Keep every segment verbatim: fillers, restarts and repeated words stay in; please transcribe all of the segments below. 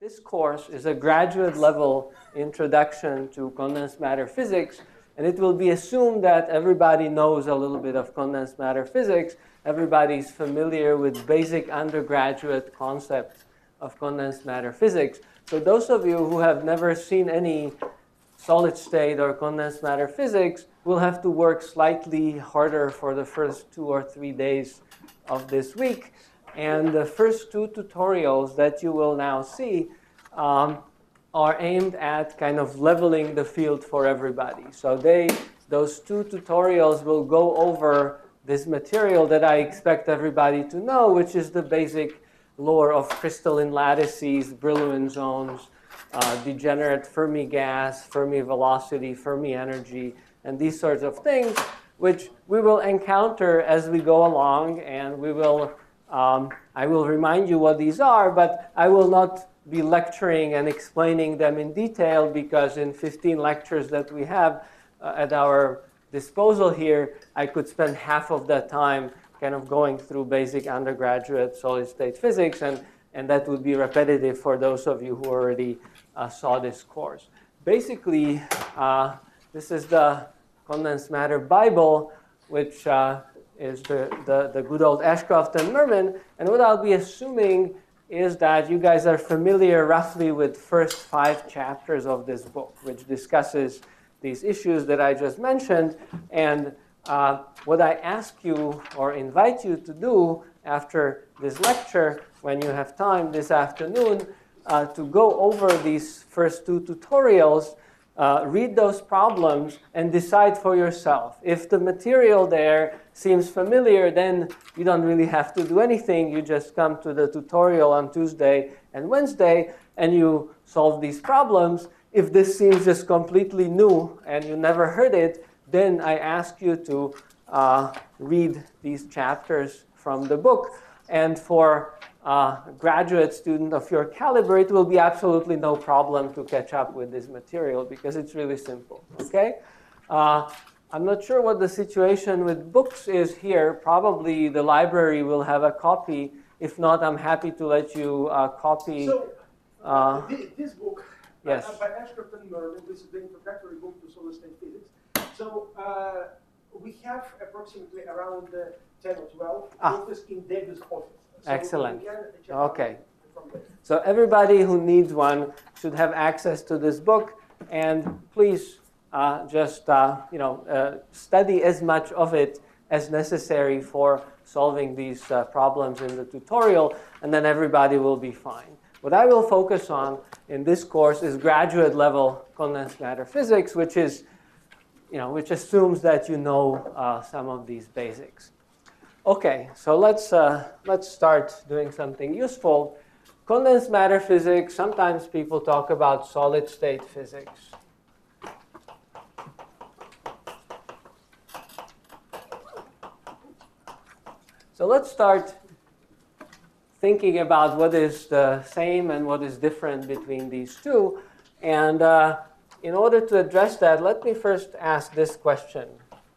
This course is a graduate level introduction to condensed matter physics, and it will be assumed that everybody knows a little bit of condensed matter physics. Everybody's familiar with basic undergraduate concepts of condensed matter physics. So those of you who have never seen any solid state or condensed matter physics will have to work slightly harder for the first two or three days of this week. And the first two tutorials that you will now see um, are aimed at kind of leveling the field for everybody. So they, those two tutorials will go over this material that I expect everybody to know, which is the basic lore of crystalline lattices, Brillouin zones, uh, degenerate Fermi gas, Fermi velocity, Fermi energy, and these sorts of things, which we will encounter as we go along, and we will, um, I will remind you what these are, but I will not be lecturing and explaining them in detail, because in fifteen lectures that we have uh, at our disposal here, I could spend half of that time kind of going through basic undergraduate solid-state physics, and, and that would be repetitive for those of you who already uh, saw this course. Basically, uh, this is the Condensed Matter Bible, which uh, is the, the, the good old Ashcroft and Mermin, and what I'll be assuming is that you guys are familiar roughly with first five chapters of this book, which discusses these issues that I just mentioned. And uh, what I ask you or invite you to do after this lecture, when you have time this afternoon, uh, to go over these first two tutorials, uh, read those problems, and decide for yourself. If the material there seems familiar, then you don't really have to do anything. You just come to the tutorial on Tuesday and Wednesday, and you solve these problems. If this seems just completely new and you never heard it, then I ask you to uh, read these chapters from the book. And for a graduate student of your caliber, it will be absolutely no problem to catch up with this material, because it's really simple, okay? Uh, I'm not sure what the situation with books is here. Probably the library will have a copy. If not, I'm happy to let you uh, copy. So, uh, this book, yes. uh, by Ashcroft and Mermin, this is the introductory book to solid-state physics. So uh, we have approximately around uh, ten or twelve ah. books in David's office. So Excellent. we Okay. So everybody who needs one should have access to this book, and please uh, just uh, you know uh, study as much of it as necessary for solving these uh, problems in the tutorial, and then everybody will be fine. What I will focus on in this course is graduate level condensed matter physics, which is you know which assumes that you know uh, some of these basics. Okay, so let's, uh, let's start doing something useful. Condensed matter physics, sometimes people talk about solid-state physics. So let's start thinking about what is the same and what is different between these two. And uh, in order to address that, let me first ask this question.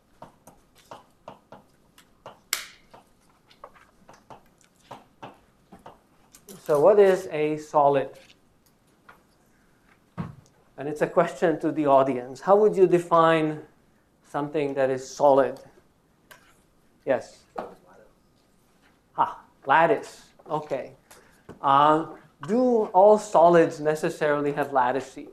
So what is a solid? And it's a question to the audience. How would you define something that is solid? Yes? Ah, lattice. Okay. Uh, do all solids necessarily have lattices?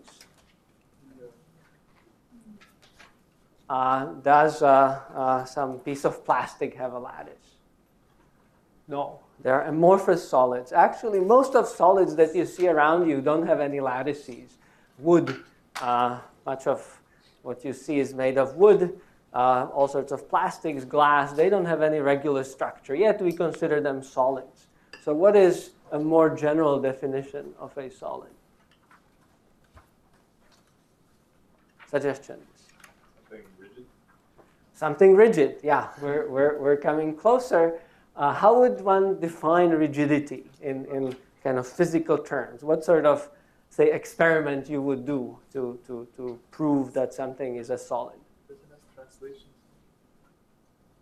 Uh, does uh, uh, some piece of plastic have a lattice? No. They're amorphous solids. Actually, most of solids that you see around you don't have any lattices. Wood, uh, much of what you see is made of wood. Uh, all sorts of plastics, glass, they don't have any regular structure. Yet we consider them solids. So what is a more general definition of a solid? Suggestions? Something rigid. Something rigid, yeah. We're, we're, we're coming closer. Uh, how would one define rigidity in, in kind of physical terms? What sort of, say, experiment you would do to, to, to prove that something is a solid? Doesn't have translations.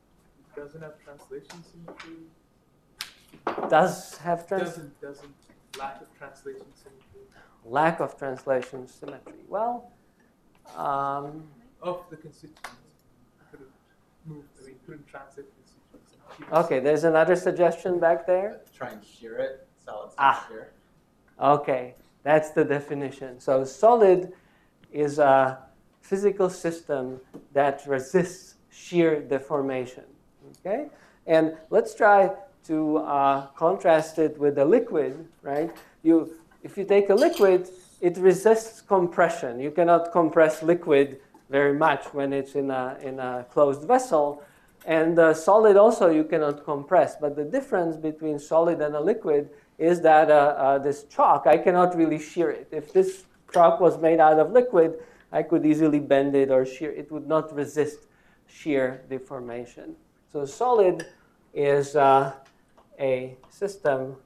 Doesn't have translations into. Does have trans- Doesn't doesn't Lack of translation symmetry. Lack of translation symmetry. Well, um, Of the constituents. Couldn't move, I mean, couldn't translate constituents. and keep it okay, there's another suggestion back there. Try and shear it, solid state Ah. shear. Okay, that's the definition. So solid is a physical system that resists shear deformation. Okay, and let's try to uh, contrast it with a liquid, right? You, if you take a liquid, it resists compression. You cannot compress liquid very much when it's in a, in a closed vessel. And uh, solid also you cannot compress. But the difference between solid and a liquid is that uh, uh, this chalk, I cannot really shear it. If this chalk was made out of liquid, I could easily bend it or shear. It would not resist shear deformation. So solid is uh, a system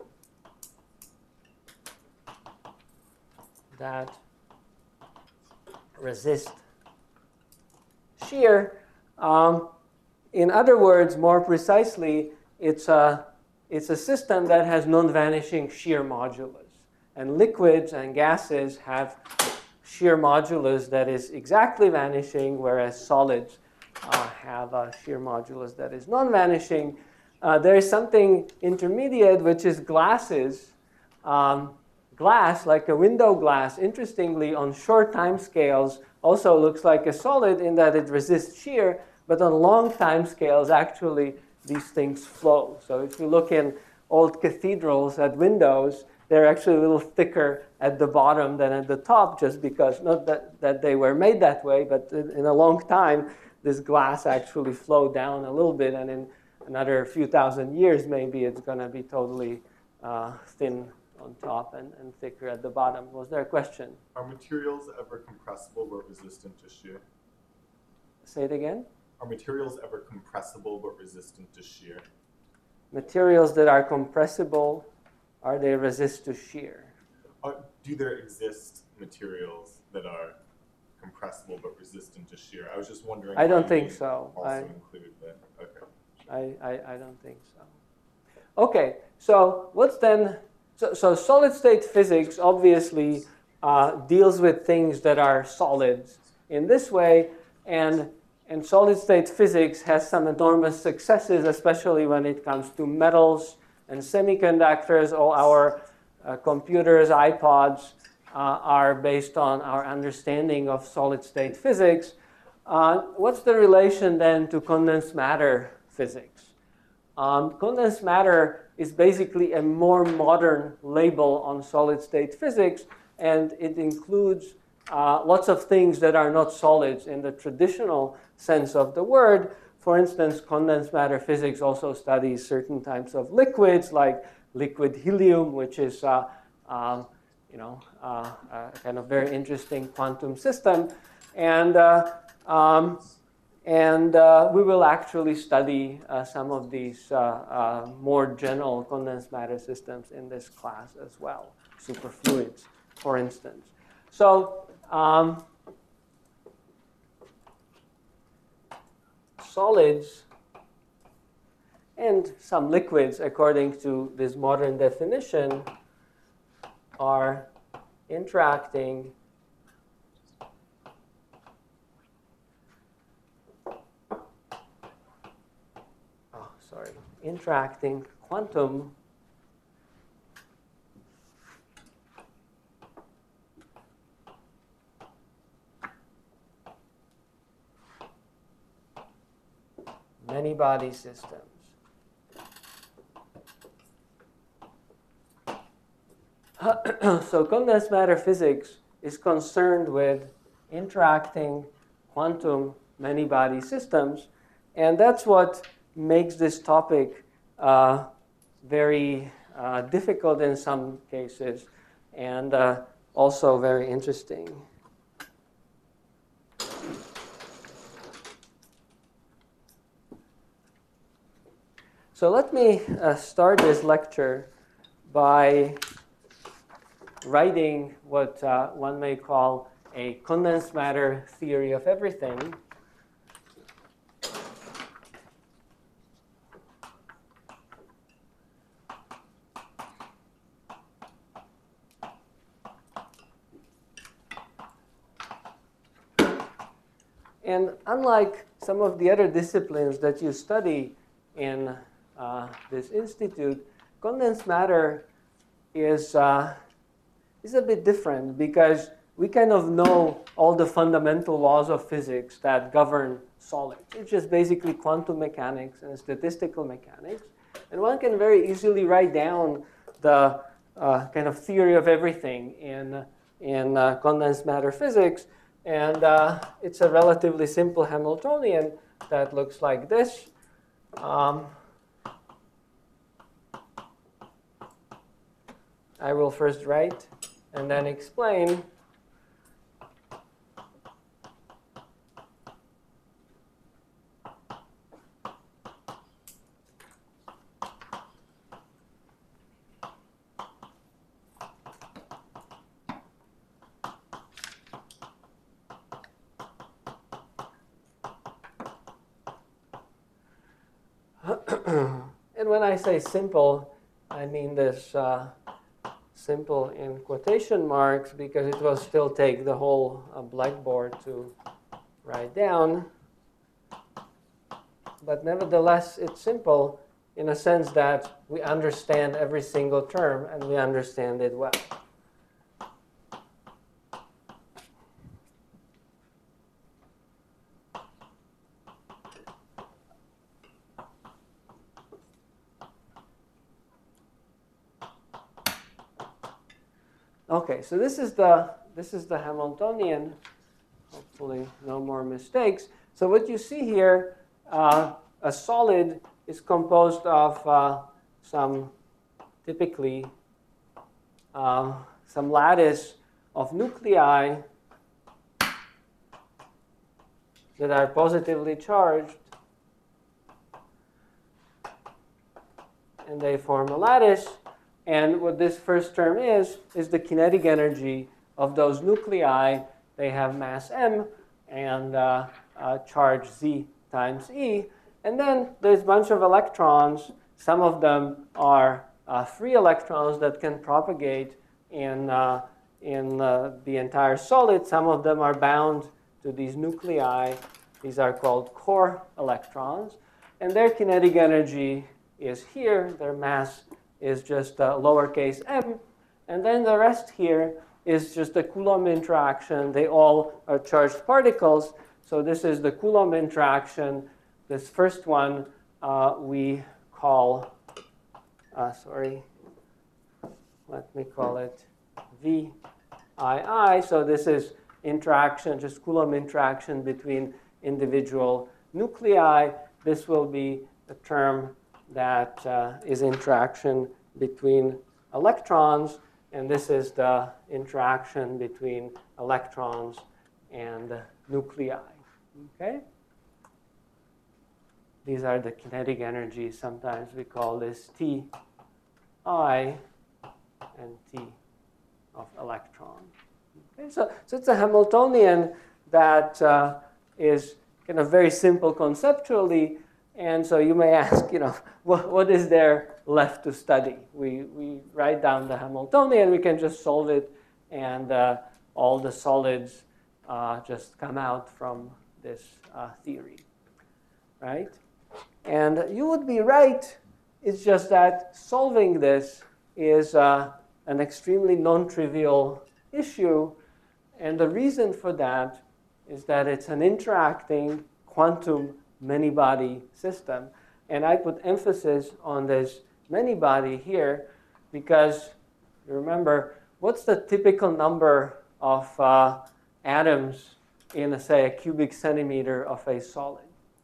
that resists shear. Um, in other words, more precisely, it's a, it's a system that has non-vanishing shear modulus. And liquids and gases have shear modulus that is exactly vanishing, whereas solids uh, have a shear modulus that is non-vanishing. Uh, there is something intermediate, which is glasses. Um, glass, like a window glass, interestingly, on short time scales, also looks like a solid in that it resists shear, but on long time scales, actually, these things flow. So if you look in old cathedrals at windows, they're actually a little thicker at the bottom than at the top, just because, not that, that they were made that way, but in, in a long time, this glass actually flowed down a little bit, and in another few thousand years, maybe it's going to be totally uh, thin on top and, and thicker at the bottom. Was there a question? Are materials ever compressible but resistant to shear? Say it again. Are materials ever compressible but resistant to shear? Materials that are compressible, are they resist to shear? Are, do there exist materials that are compressible but resistant to shear? I was just wondering. I don't why think you so. Also I, include that. Okay. I, I, I don't think so. Okay, so what's then, so, so solid state physics obviously uh, deals with things that are solids in this way, and, and solid state physics has some enormous successes, especially when it comes to metals and semiconductors. All our uh, computers, iPods uh, are based on our understanding of solid state physics. Uh, what's the relation then to condensed matter physics? Um, condensed matter is basically a more modern label on solid state physics, and it includes uh, lots of things that are not solids in the traditional sense of the word. For instance, condensed matter physics also studies certain types of liquids, like liquid helium, which is uh, uh, you know, uh, a kind of very interesting quantum system. And uh, um, And uh, we will actually study uh, some of these uh, uh, more general condensed matter systems in this class as well, superfluids, for instance. So um, solids and some liquids, according to this modern definition, are interacting Sorry, interacting quantum many-body systems. So condensed matter physics is concerned with interacting quantum many-body systems, and that's what makes this topic uh, very uh, difficult in some cases, and uh, also very interesting. So let me uh, start this lecture by writing what uh, one may call a condensed matter theory of everything. And unlike some of the other disciplines that you study in uh, this institute, condensed matter is, uh, is a bit different because we kind of know all the fundamental laws of physics that govern solids. It's just basically quantum mechanics and statistical mechanics. And one can very easily write down the uh, kind of theory of everything in, in uh, condensed matter physics. And uh, it's a relatively simple Hamiltonian that looks like this. Um, I will first write and then explain. And when I say simple, I mean this uh, simple in quotation marks because it will still take the whole uh, blackboard to write down. But nevertheless, it's simple in a sense that we understand every single term and we understand it well. Okay, so this is the this is the Hamiltonian. Hopefully, no more mistakes. So what you see here, uh, a solid is composed of uh, some, typically, uh, some lattice of nuclei that are positively charged, and they form a lattice. And what this first term is, is the kinetic energy of those nuclei. They have mass m and uh, uh, charge z times e. And then there's a bunch of electrons. Some of them are uh, free electrons that can propagate in, uh, in uh, the entire solid. Some of them are bound to these nuclei. These are called core electrons. And their kinetic energy is here. Their mass is just uh, lowercase m. And then the rest here is just a Coulomb interaction. They all are charged particles. So this is the Coulomb interaction. This first one uh, we call, uh, sorry, let me call it V I I. So this is interaction, just Coulomb interaction between individual nuclei. This will be a term that uh, is interaction between electrons, and this is the interaction between electrons and nuclei. Okay? These are the kinetic energies. Sometimes we call this T I and T of electron. Okay? So, so it's a Hamiltonian that uh, is kind of very simple conceptually. And so you may ask, you know, what, what is there left to study? We, we write down the Hamiltonian, we can just solve it, and uh, all the solids uh, just come out from this uh, theory, right? And you would be right. It's just that solving this is uh, an extremely non-trivial issue. And the reason for that is that it's an interacting quantum many-body system. And I put emphasis on this many-body here because, you remember, what's the typical number of uh, atoms in, a, say, a cubic centimeter of a solid?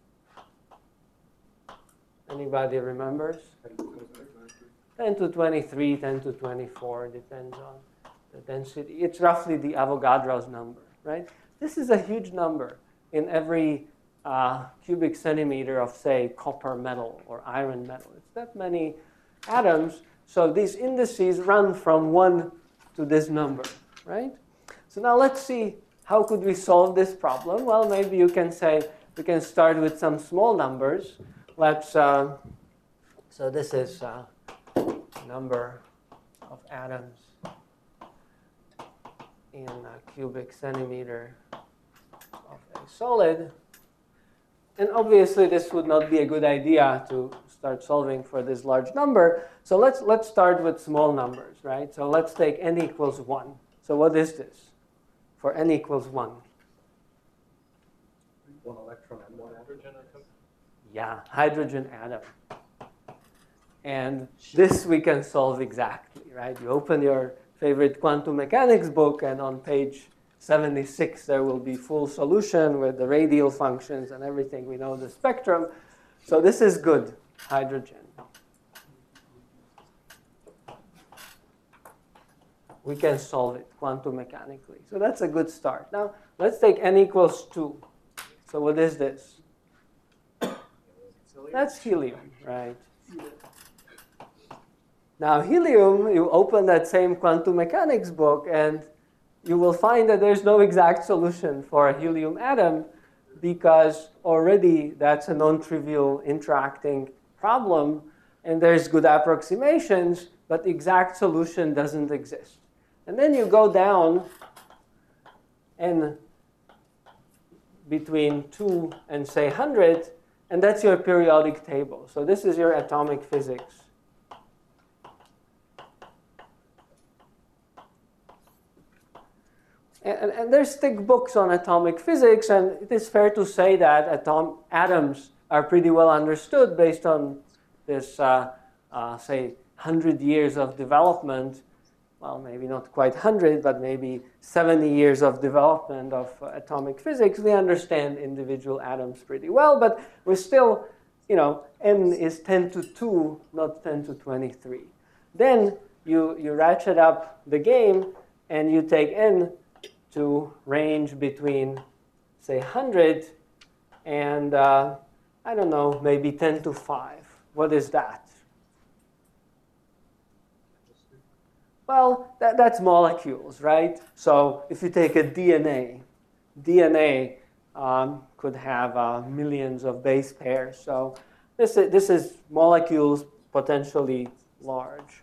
Anybody remembers? ten to twenty-three, ten to twenty-four, depends on the density. It's roughly the Avogadro's number, right? This is a huge number in every uh, cubic centimeter of, say, copper metal or iron metal. It's that many atoms. So these indices run from one to this number, right? So now let's see, how could we solve this problem? Well, maybe you can say we can start with some small numbers. Let's, uh, so this is uh, number of atoms in a cubic centimeter of a solid. And obviously, this would not be a good idea to start solving for this large number. So let's, let's start with small numbers, right? So let's take n equals one. So what is this for n equals one? One electron and one hydrogen atom. Yeah, hydrogen atom. And this we can solve exactly, right? You open your favorite quantum mechanics book, and on page seventy-six, there will be full solution with the radial functions and everything. We know the spectrum. So this is good, hydrogen. We can solve it quantum mechanically. So that's a good start. Now, let's take n equals two. So what is this? That's helium, right? Now, helium, you open that same quantum mechanics book, and you will find that there's no exact solution for a helium atom because already that's a non-trivial interacting problem, and there's good approximations, but the exact solution doesn't exist. And then you go down and between two and, say, one hundred, and that's your periodic table. So this is your atomic physics. And, and there's thick books on atomic physics, and it is fair to say that atom, atoms are pretty well understood based on this, uh, uh, say, one hundred years of development. Well, maybe not quite one hundred, but maybe seventy years of development of uh, atomic physics. We understand individual atoms pretty well, but we're still, you know, n is ten to two, not ten to twenty-three. Then you, you ratchet up the game, and you take n to range between, say, one hundred and, uh, I don't know, maybe ten to five. What is that? Well, that, that's molecules, right? So if you take a D N A, D N A um, could have uh, millions of base pairs. So this is, this is molecules potentially large.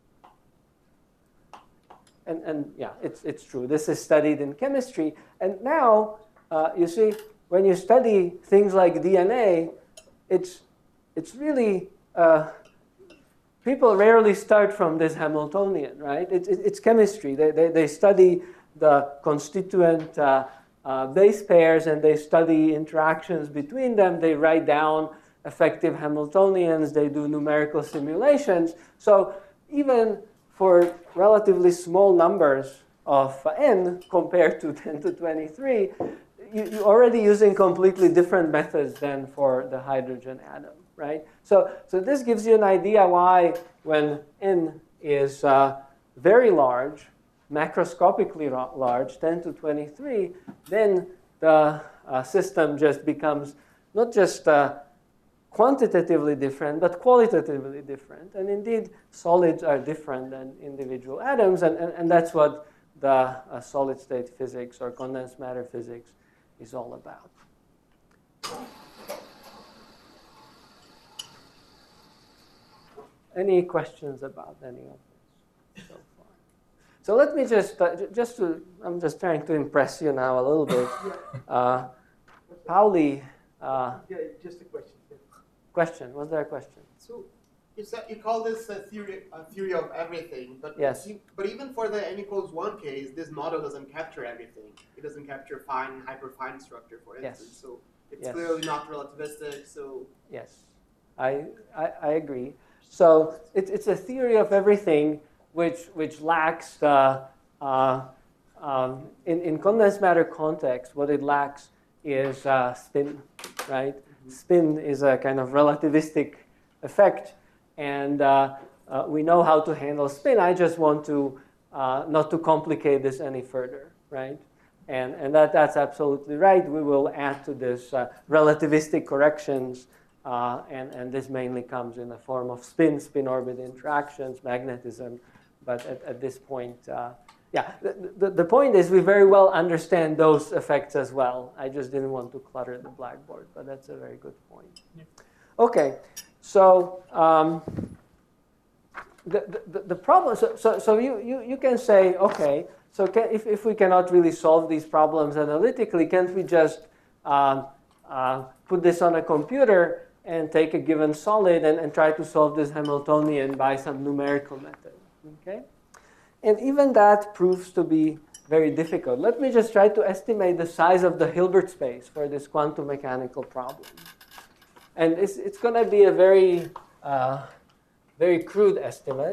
And, and yeah, it's, it's true. This is studied in chemistry. And now, uh, you see, when you study things like D N A, it's, it's really, uh, people rarely start from this Hamiltonian, right? It, it, it's chemistry. They, they, they study the constituent uh, uh, base pairs, and they study interactions between them. They write down effective Hamiltonians. They do numerical simulations. So even for relatively small numbers of n compared to ten to twenty-three, you, you're already using completely different methods than for the hydrogen atom, right? So, so this gives you an idea why when n is uh, very large, macroscopically large, ten to twenty-three, then the uh, system just becomes not just uh, quantitatively different, but qualitatively different. And indeed, solids are different than individual atoms, and, and, and that's what the uh, solid-state physics or condensed matter physics is all about. Any questions about any of this so far? So let me just, uh, just to, I'm just trying to impress you now a little bit. Uh, Pauli, uh, Yeah, just a question. question, was there a question? So you said you call this a theory, a theory of everything, but Yes. you, but even for the n equals one case, this model doesn't capture everything. It doesn't capture fine, hyperfine structure, for Yes. instance. So it's Yes. clearly not relativistic. So Yes, I, I, I agree. So it, it's a theory of everything which, which lacks the, uh, um, in, in condensed matter context, what it lacks is uh, spin, right? Mm-hmm. Spin is a kind of relativistic effect, and uh, uh, we know how to handle spin. I just want to uh, not to complicate this any further, right? And, and that, that's absolutely right. We will add to this uh, relativistic corrections, uh, and, and this mainly comes in the form of spin, spin-orbit interactions, magnetism. But at, at this point, uh, yeah, the, the, the point is we very well understand those effects as well. I just didn't want to clutter the blackboard, but that's a very good point. Yeah. Okay, so um, the, the, the problem, so, so, so you, you, you can say, okay, so can, if, if we cannot really solve these problems analytically, can't we just um, uh, put this on a computer and take a given solid and, and try to solve this Hamiltonian by some numerical method. Okay? And even that proves to be very difficult. Let me just try to estimate the size of the Hilbert space for this quantum mechanical problem. And it's, it's going to be a very, uh, very crude estimate.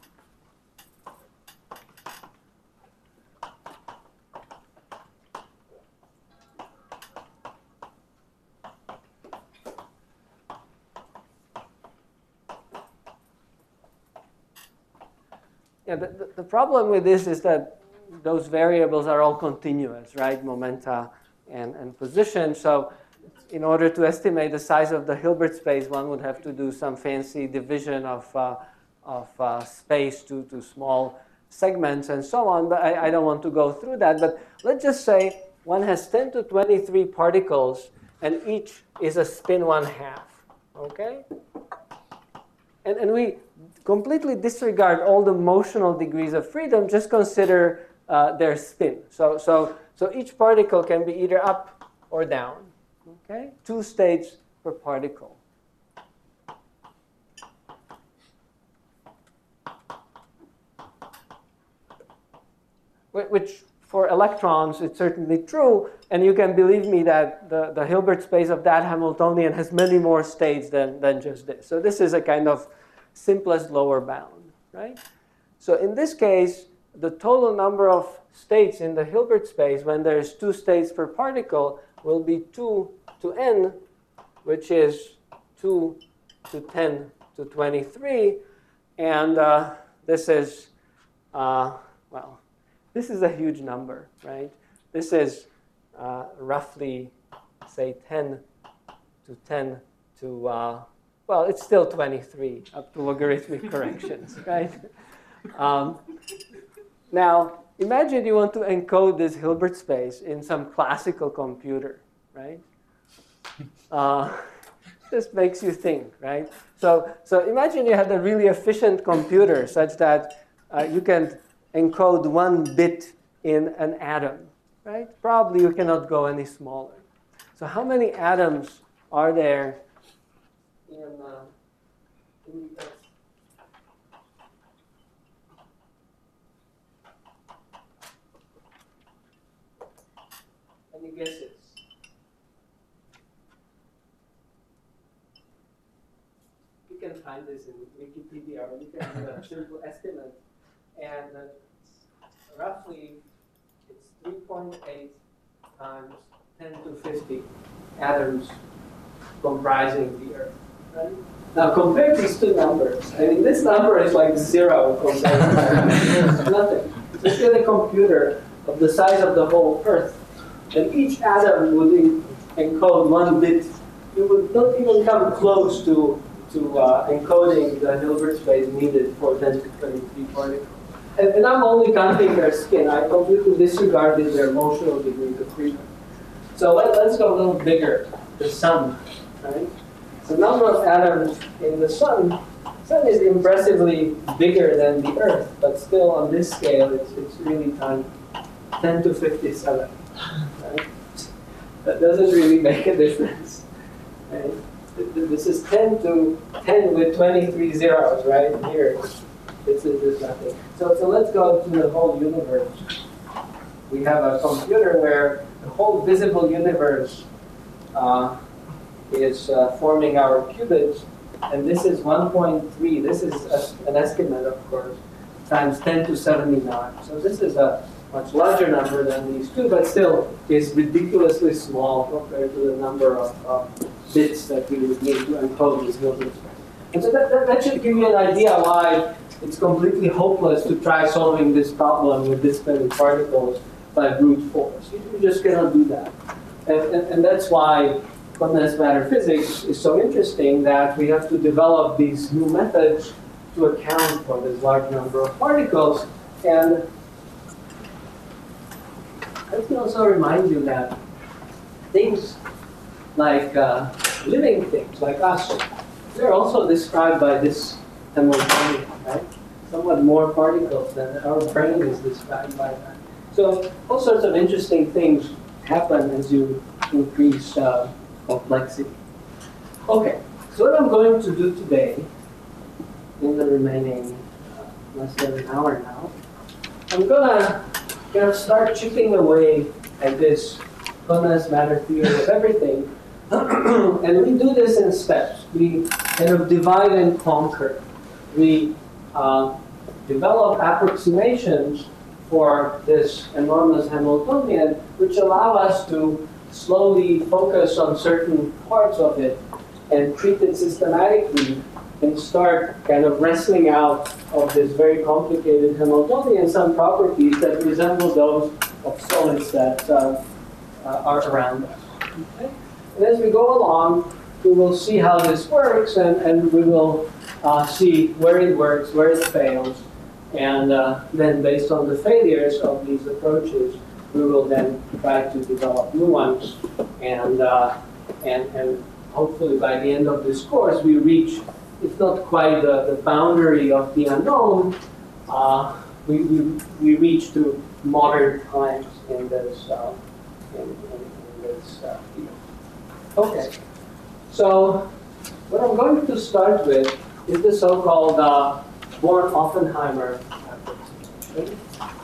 Yeah, the, the, the problem with this is that those variables are all continuous, right? Momenta and, and position. So in order to estimate the size of the Hilbert space, one would have to do some fancy division of, uh, of uh, space to, to small segments and so on. But I, I don't want to go through that. But let's just say one has ten to twenty-three particles, and each is a spin one half. Okay? And, and we completely disregard all the motional degrees of freedom, just consider uh, their spin. So, so, so each particle can be either up or down. Okay? Two states per particle. Which, for electrons, it's certainly true. And you can believe me that the, the Hilbert space of that Hamiltonian has many more states than, than just this. So this is a kind of simplest lower bound, right? So in this case, the total number of states in the Hilbert space when there's two states per particle will be two to n, which is two to ten to twenty-three. And uh, this is, uh, well, this is a huge number, right? This is uh, roughly, say, ten to ten to, uh, well, it's still twenty-three up to logarithmic corrections, right? Um, now, imagine you want to encode this Hilbert space in some classical computer, right? Uh, just makes you think, right? So, so imagine you had a really efficient computer such that uh, you can encode one bit in an atom, right? Probably you cannot go any smaller. So how many atoms are there in, uh, in the Earth? Any guesses? You can find this in Wikipedia, or you can do a simple estimate. And uh, roughly, it's three point eight times ten to fifty atoms comprising the Earth. Right? Now, compare these two numbers. I mean, this number is like zero compared to that. It's nothing. Just get a computer of the size of the whole Earth, and each atom would encode one bit. You would not even come close to, to uh, encoding the Hilbert space needed for ten to twenty-three particles. And, and I'm only counting their spin. I completely disregarded their motional degrees of freedom. So let, let's go a little bigger. The sun, right? The number of atoms in the sun, sun is impressively bigger than the Earth, but still on this scale, it's, it's really tiny. ten to fifty-seven, right? That doesn't really make a difference, right? This is ten to ten with twenty-three zeros, right? Here. This is just nothing. So, so let's go to the whole universe. We have a computer where the whole visible universe uh, is uh, forming our qubits, and this is one point three. This is a, an estimate, of course, times ten to seventy-nine. So this is a much larger number than these two, but still is ridiculously small compared to the number of uh, bits that we would need to encode this Hilbert space. And so that, that, that should give you an idea why it's completely hopeless to try solving this problem with this many particles by brute force. You, you just cannot do that. And, and, and that's why condensed matter physics is so interesting, that we have to develop these new methods to account for this large number of particles. And let me also remind you that things like uh, living things, like us, they're also described by this Hamiltonian, right? Somewhat more particles than our brain is described by that. So all sorts of interesting things happen as you increase uh, complexity. Okay, so what I'm going to do today, in the remaining uh, less than an hour now, I'm gonna, gonna start chipping away at this condensed matter theory of everything. And we do this in steps. We kind of divide and conquer. We uh, develop approximations for this enormous Hamiltonian, which allow us to slowly focus on certain parts of it and treat it systematically and start kind of wrestling out of this very complicated Hamiltonian some properties that resemble those of solids that uh, uh, are around us. Okay? And as we go along, we will see how this works, and, and we will uh, see where it works, where it fails, and uh, then based on the failures of these approaches, we will then try to develop new ones, and, uh, and, and hopefully by the end of this course, we reach, if not quite the, the boundary of the unknown, uh, we, we, we reach to modern times in this, uh, in, in, in this uh, field. Okay, so what I'm going to start with is the so-called uh, Born-Oppenheimer approximation.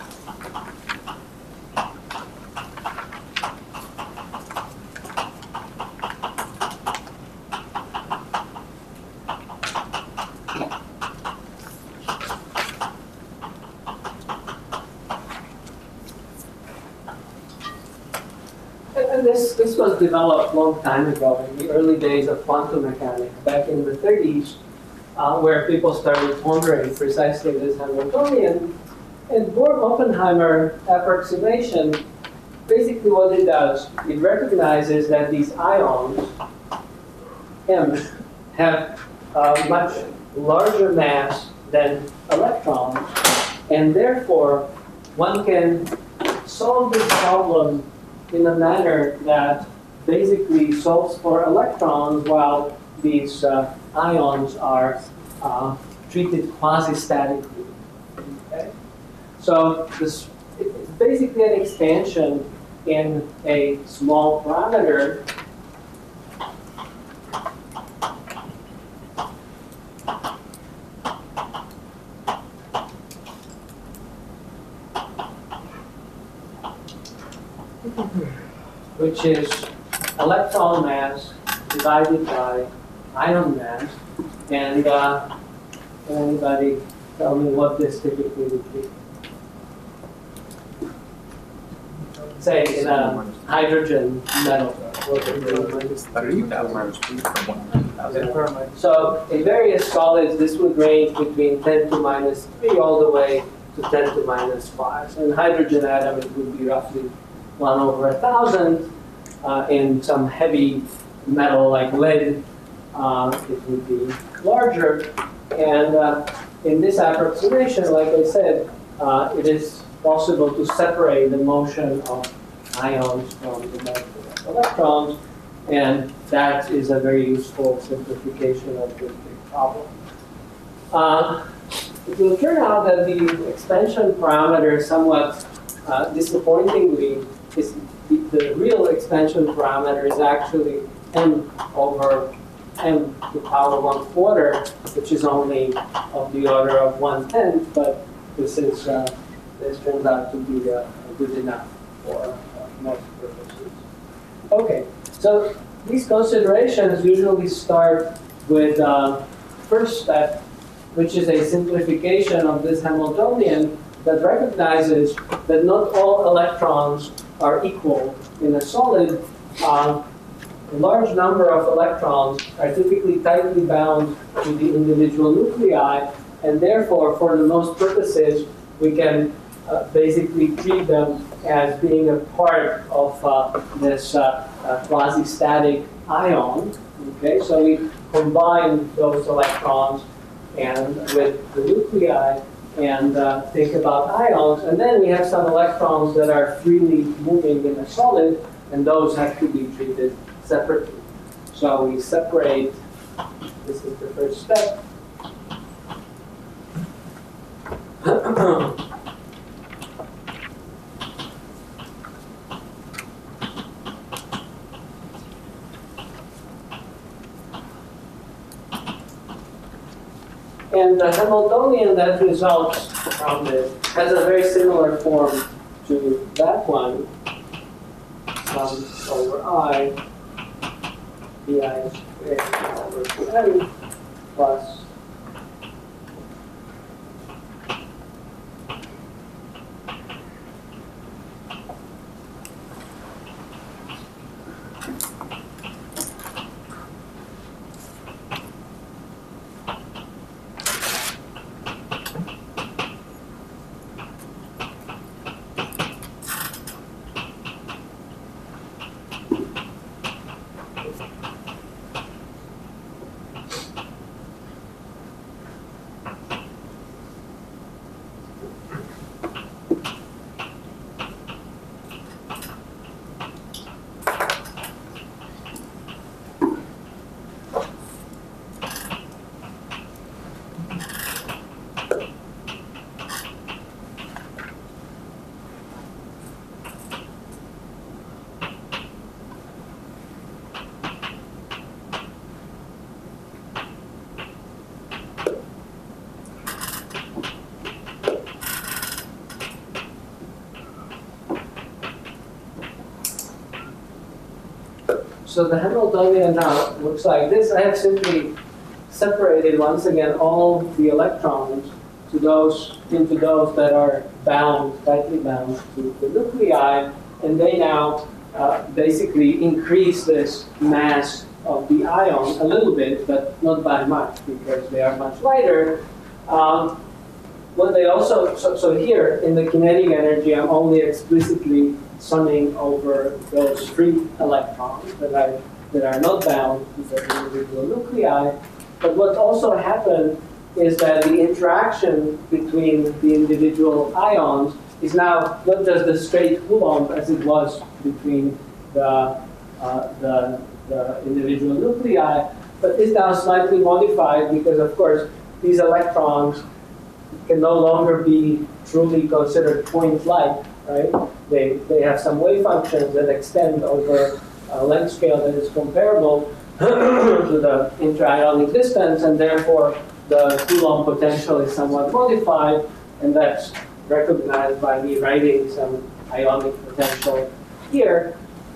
And this, this was developed a long time ago, in the early days of quantum mechanics, back in the thirties, uh, where people started pondering precisely this Hamiltonian. And Born-Oppenheimer approximation, basically what it does, it recognizes that these ions, M, have a much larger mass than electrons, and therefore one can solve this problem in a manner that basically solves for electrons while these uh, ions are uh, treated quasi-statically. Okay? So this it's basically an expansion in a small parameter. Which is electron mass divided by ion mass. And uh, can anybody tell me what this typically would be? Say in a hydrogen metal. So in various solids, this would range between ten to minus three all the way to ten to minus five. So in hydrogen atom, it would be roughly one over a thousand. Uh, in some heavy metal like lead, uh, it would be larger. And uh, in this approximation, like I said, uh, it is possible to separate the motion of ions from the motion of electrons, and that is a very useful simplification of this big problem. Uh, it will turn out that the expansion parameter somewhat uh, disappointingly is the, the real expansion parameter is actually m over m to the power one quarter, which is only of the order of one tenth, but this is uh, this turns out to be uh, good enough for uh, most purposes. Okay, so these considerations usually start with uh, first step, which is a simplification of this Hamiltonian that recognizes that not all electrons are equal in a solid. Uh, a large number of electrons are typically tightly bound to the individual nuclei, and therefore, for the most purposes, we can uh, basically treat them as being a part of uh, this uh, uh, quasi-static ion. Okay, so we combine those electrons and with the nuclei and uh, think about ions, and then we have some electrons that are freely moving in a solid, and those have to be treated separately. So we separate, this is the first step. And the Hamiltonian that results from this has a very similar form to that one. Sum over I, bi squared over two n plus So the Hamiltonian now looks like this. I have simply separated once again all the electrons to those into those that are bound, tightly bound to the nuclei, and they now uh, basically increase this mass of the ion a little bit, but not by much because they are much lighter. Um, what they also so, so here in the kinetic energy, I'm only explicitly summing over those free electrons that are, that are not bound to the individual nuclei. But what also happened is that the interaction between the individual ions is now not just the straight Coulomb as it was between the, uh, the, the individual nuclei, but is now slightly modified because, of course, these electrons can no longer be truly considered point-like, right? They, they have some wave functions that extend over a length scale that is comparable to the intra-ionic distance, and therefore the Coulomb potential is somewhat modified, and that's recognized by me writing some ionic potential here.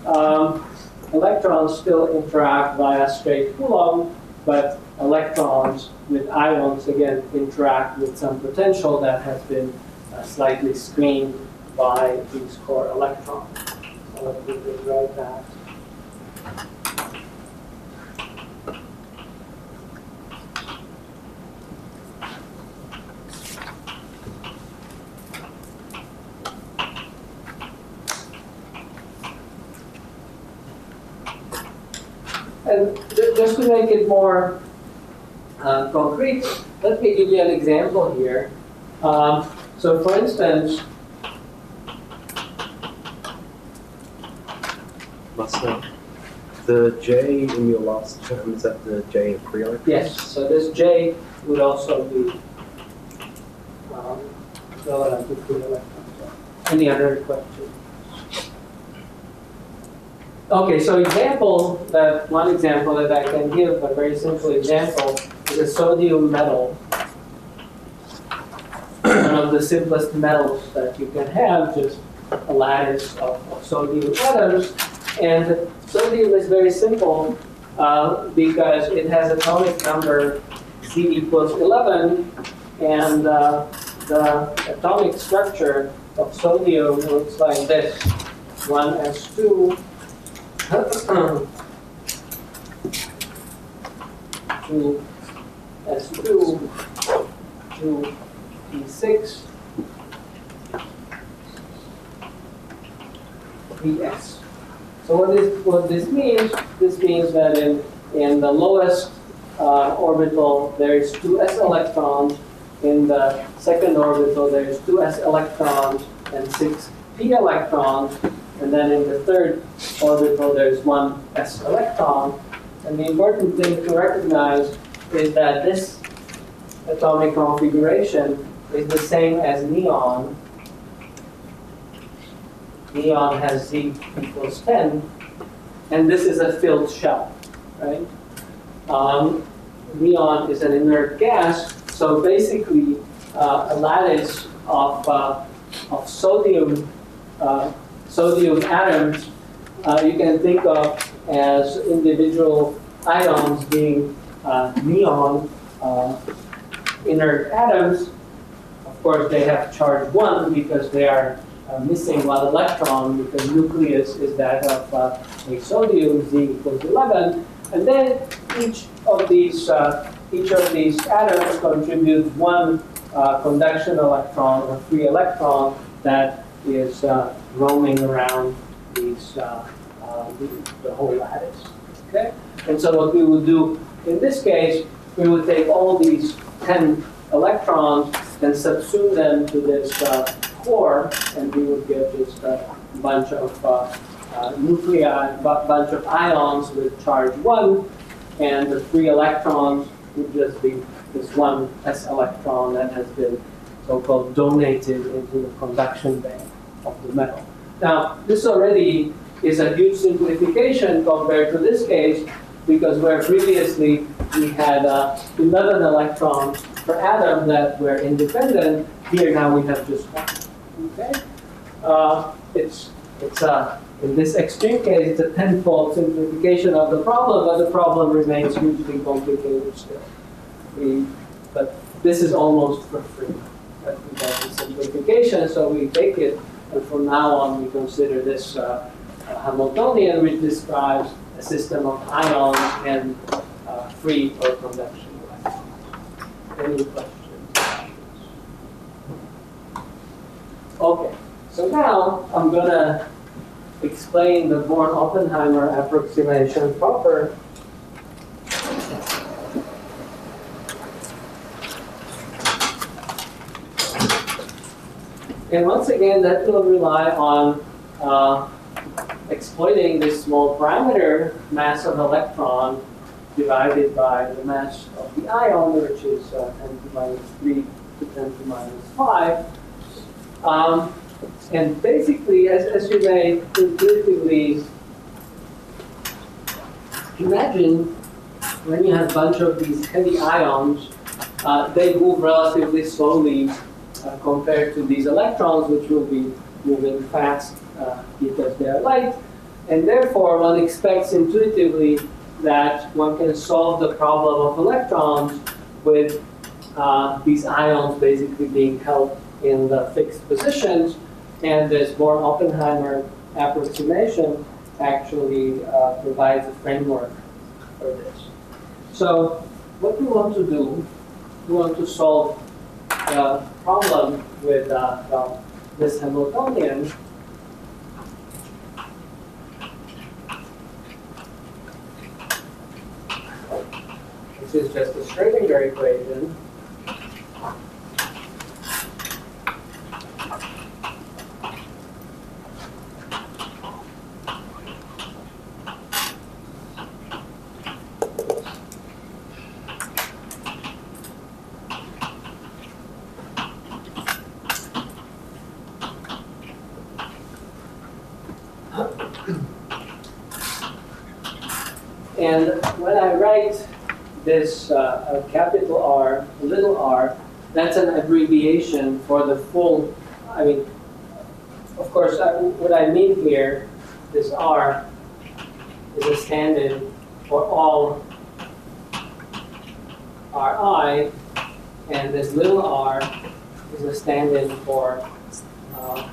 Um, electrons still interact via straight Coulomb, but electrons with ions, again, interact with some potential that has been uh, slightly screened by these core electrons. So let me just write that. And just to make it more uh, concrete, let me give you an example here. Um, so for instance, Marcel, the J in your last term, is that the J of free electrons? yes, so this J would also be um, relevant to free electrons. Any other questions? Okay, so example, that one example that I can give, a very simple example, is a sodium metal. One of the simplest metals that you can have, just a lattice of, of sodium atoms. And sodium is very simple uh, because it has atomic number Z equals eleven, and uh, the atomic structure of sodium looks like this: one S two, two S two, two P six, P S. So what this, what this means, this means that in, in the lowest uh, orbital, there is two s electrons. In the second orbital, there is two s electrons and six p electrons. And then in the third orbital, there's one s electron. And the important thing to recognize is that this atomic configuration is the same as neon. Neon has Z equals ten, and this is a filled shell, right? Um, neon is an inert gas, So basically, uh, a lattice of, uh, of sodium, uh, sodium atoms uh, you can think of as individual ions being uh, neon uh, inert atoms. Of course, they have charge one because they are uh, missing one electron, because nucleus is that of uh, a sodium, Z equals eleven. And then each of these uh, each of these atoms contributes one uh, conduction electron or free electron that is uh, roaming around these uh, uh, the, the whole lattice. Okay, and so what we would do in this case, we would take all these ten electrons and subsume them to this uh, core, and we would get this uh, bunch of uh, uh, nuclei, bunch of ions with charge one, and the free electrons would just be this one s electron that has been so-called donated into the conduction bank of the metal. Now, this already is a huge simplification compared to this case, because where previously we had uh, eleven electrons per atom that were independent, here now we have just one. Okay, uh, it's it's uh, in this extreme case, it's a tenfold simplification of the problem, but the problem remains hugely complicated still. We, but this is almost for free. But we got the simplification, so we take it, and from now on we consider this uh, uh, Hamiltonian, which describes a system of ions and uh, free or conduction electrons. Any questions? Okay, so now I'm going to explain the Born-Oppenheimer approximation proper. And once again, that will rely on uh, exploiting this small parameter, mass of electron divided by the mass of the ion, which is uh, ten to the minus three to ten to the minus five. Um, and basically, as, as you may intuitively imagine, when you have a bunch of these heavy ions, uh, they move relatively slowly uh, compared to these electrons, which will be moving fast uh, because they are light. And therefore, one expects intuitively that one can solve the problem of electrons with uh, these ions basically being held in the fixed positions. And this Born-Oppenheimer approximation actually uh, provides a framework for this. So what we want to do, we want to solve the problem with uh, well, this Hamiltonian. This is just a Schrödinger equation. And when I write this uh, a capital R, a little r, that's an abbreviation for the full, I mean, of course, I, what I mean here, this R is a stand-in for all Ri, and this little r is a stand-in for uh,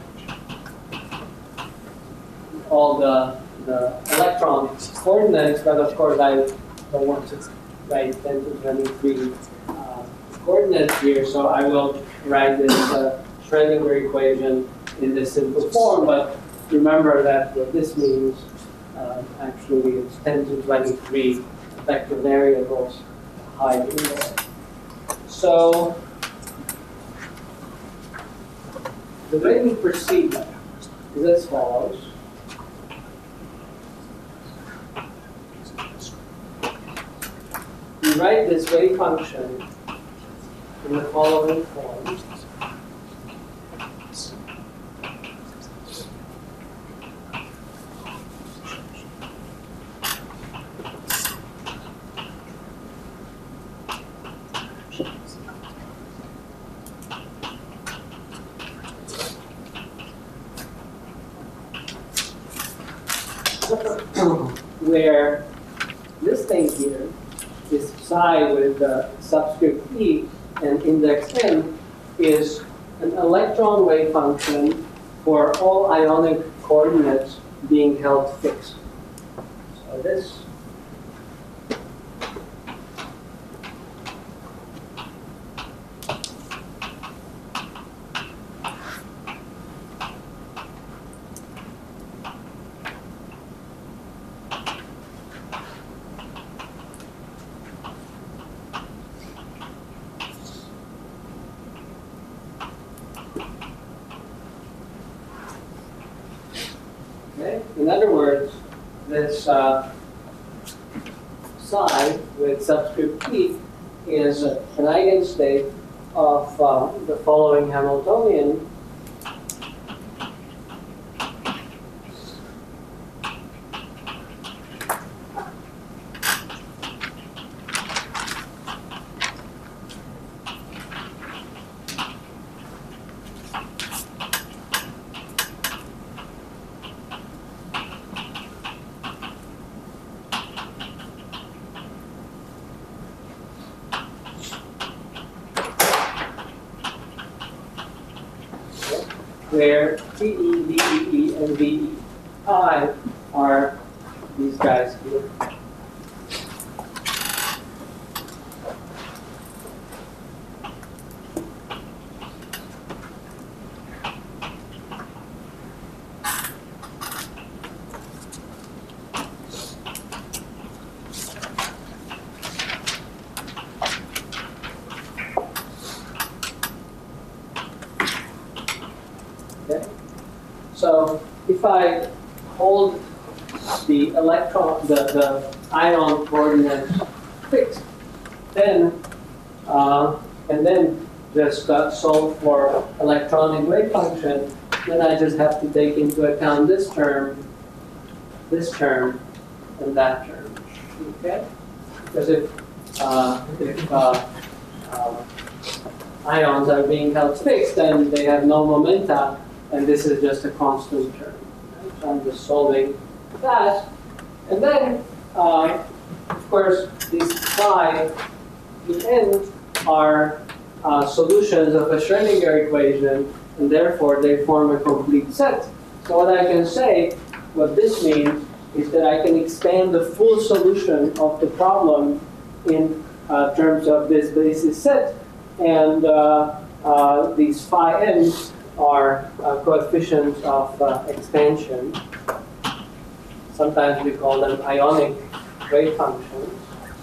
all the, the electron coordinates, but of course I don't want to write ten to the twenty-three uh, coordinates here, so I will write this uh, Schrödinger equation in this simple form, but remember that what this means, uh, actually it's ten to the twenty-three vector variables hide in there. So the way we proceed is as follows. We write this wave function in the following form. where this thing here is psi with the subscript e and index n is an electron wave function for all ionic coordinates being held fixed. So this Okay? In other words, this uh, psi with subscript p is an eigenstate of uh, the following Hamiltonian. Where T E, D E E, and V E I are these guys here. Okay. So if I hold the electron, the, the ion coordinates fixed, then uh, and then just uh, solve for electronic wave function, then I just have to take into account this term, this term, and that term. Okay? Because if uh, if uh, uh, ions are being held fixed, then they have no momenta, and this is just a constant term. Right? So I'm just solving that. And then, uh, of course, these psi, the end, are uh, solutions of a Schrödinger equation, and therefore they form a complete set. So what I can say, what this means, is that I can expand the full solution of the problem in uh, terms of this basis set, and uh, uh, these phi n's are uh, coefficients of uh, expansion. Sometimes we call them ionic wave functions.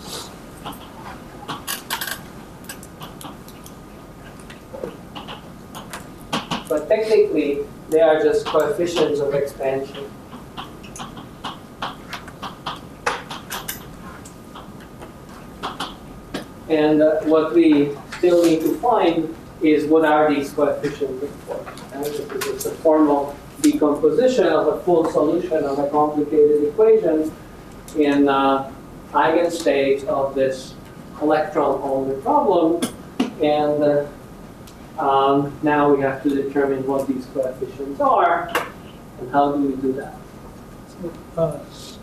But technically, they are just coefficients of expansion. And uh, what we still need to find is what are these coefficients, of course. Right? Because it's a formal decomposition of a full solution of a complicated equation in uh, eigenstates of this electron-only problem. And uh, um, now we have to determine what these coefficients are, and how do we do that? So, uh,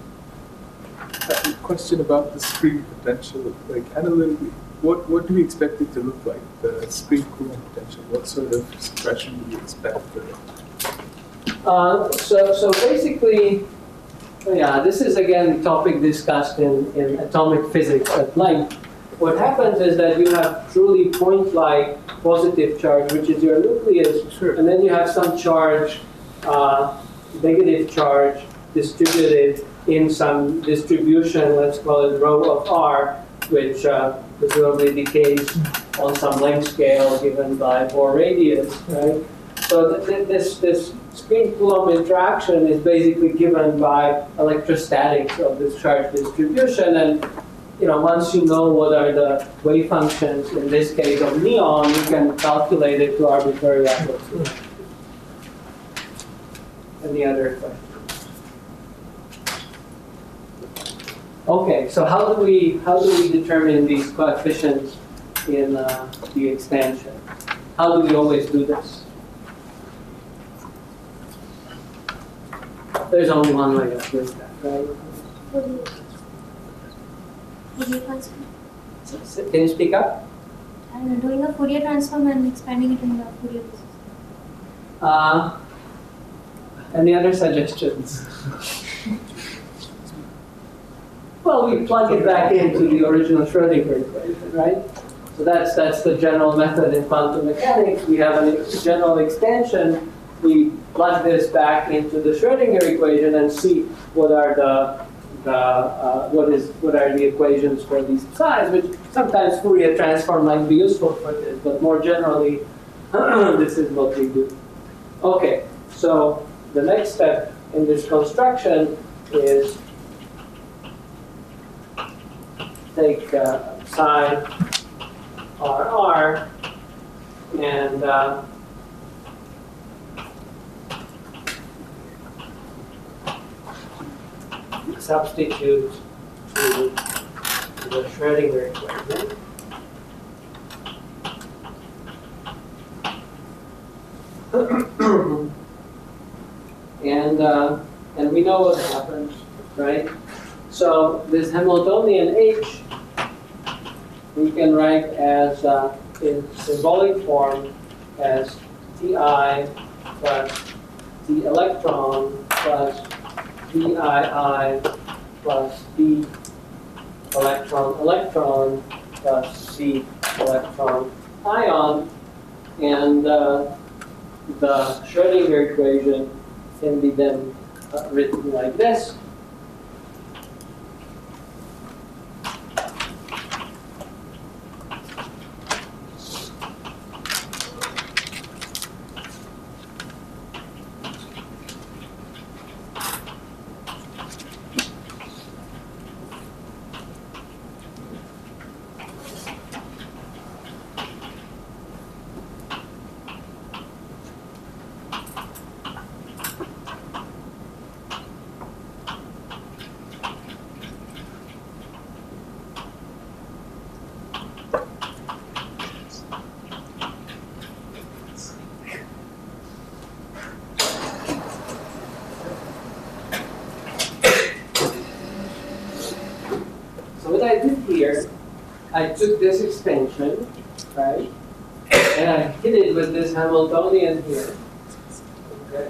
a question about the spring potential, like analytically, what, what do we expect it to look like, the spring Coulomb potential? What sort of expression do we expect for it? Uh, so, so basically, yeah, this is again the topic discussed in, in atomic physics at length. What happens is that you have truly point-like positive charge, which is your nucleus, Sure. and then you have some charge, uh, negative charge, distributed in some distribution, let's call it rho of r, which uh, presumably decays on some length scale given by Bohr radius, right? So th th this, this spin-Coulomb interaction is basically given by electrostatics of this charge distribution, and you know, once you know what are the wave functions, in this case of neon, you can calculate it to arbitrary approximation. Any other questions? Okay, so how do we how do we determine these coefficients in uh, the expansion? How do we always do this? There's only one way of doing that, right? Fourier Fourier transform. So, so can you speak up? I'm doing a Fourier transform and expanding it in the Fourier basis. Uh, any other suggestions? Well, we plug it back into the original Schrödinger equation, right? So that's that's the general method in quantum mechanics. We have a general expansion. We plug this back into the Schrödinger equation and see what are the the uh, what is what are the equations for these psi's. Which sometimes Fourier transform might be useful for this, but more generally, this is what we do. Okay, so the next step in this construction is take uh, psi R R and uh, substitute to the Schrödinger equation. and uh, and we know what happens, right? So this Hamiltonian H we can write as uh, in symbolic form as Ti plus T electron plus D I I plus D electron electron plus C electron ion, and uh, the Schrödinger equation can be then uh, written like this. I did here, I took this expansion, right, and I hit it with this Hamiltonian here, okay,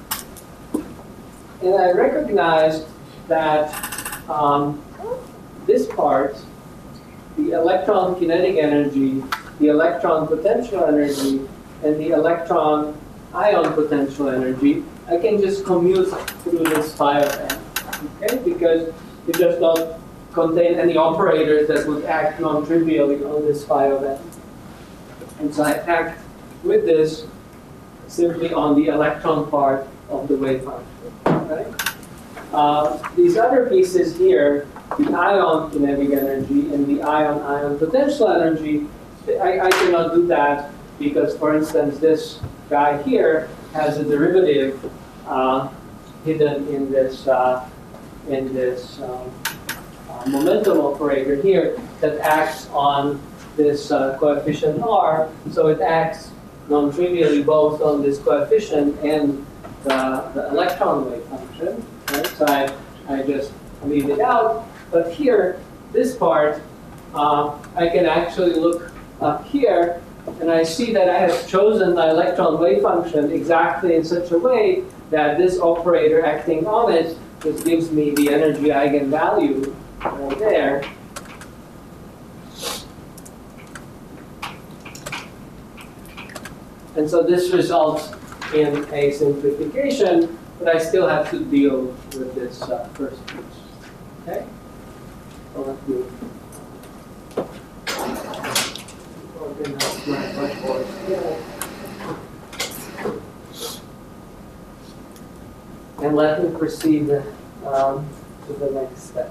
and I recognized that um, this part, the electron kinetic energy, the electron potential energy, and the electron ion potential energy, I can just commute through this phi of n, okay, because it does not contain any operators that would act non-trivially on this phi of n. And so I act with this simply on the electron part of the wave function. Right? Uh, these other pieces here, the ion kinetic energy and the ion-ion potential energy, I, I cannot do that because, for instance, this guy here has a derivative uh, hidden in this uh, in this um, uh, momentum operator here that acts on this uh, coefficient r. So it acts non-trivially both on this coefficient and the, the electron wave function. Right? So I, I just leave it out. But here, this part, uh, I can actually look up here, and I see that I have chosen the electron wave function exactly in such a way that this operator acting on it just gives me the energy eigenvalue right there. And so this results in a simplification, but I still have to deal with this uh, first piece. Okay? So let me organize my whiteboard here. And let me proceed um, to the next step.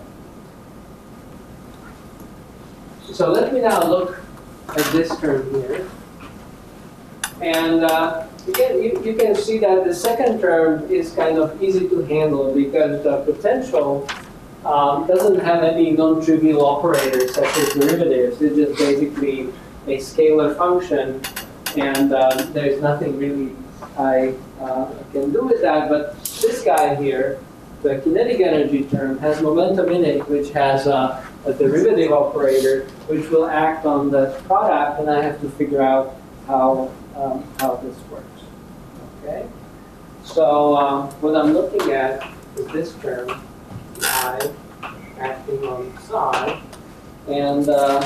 So let me now look at this term here. And uh, again, you, you can see that the second term is kind of easy to handle because the potential um, doesn't have any non-trivial operators such as derivatives. It's just basically a scalar function, and um, there's nothing really I uh, can do with that. But this guy here, the kinetic energy term, has momentum in it, which has a, a derivative operator, which will act on the product, and I have to figure out how, um, how this works. Okay? So um, what I'm looking at is this term, I, acting on psi, and uh,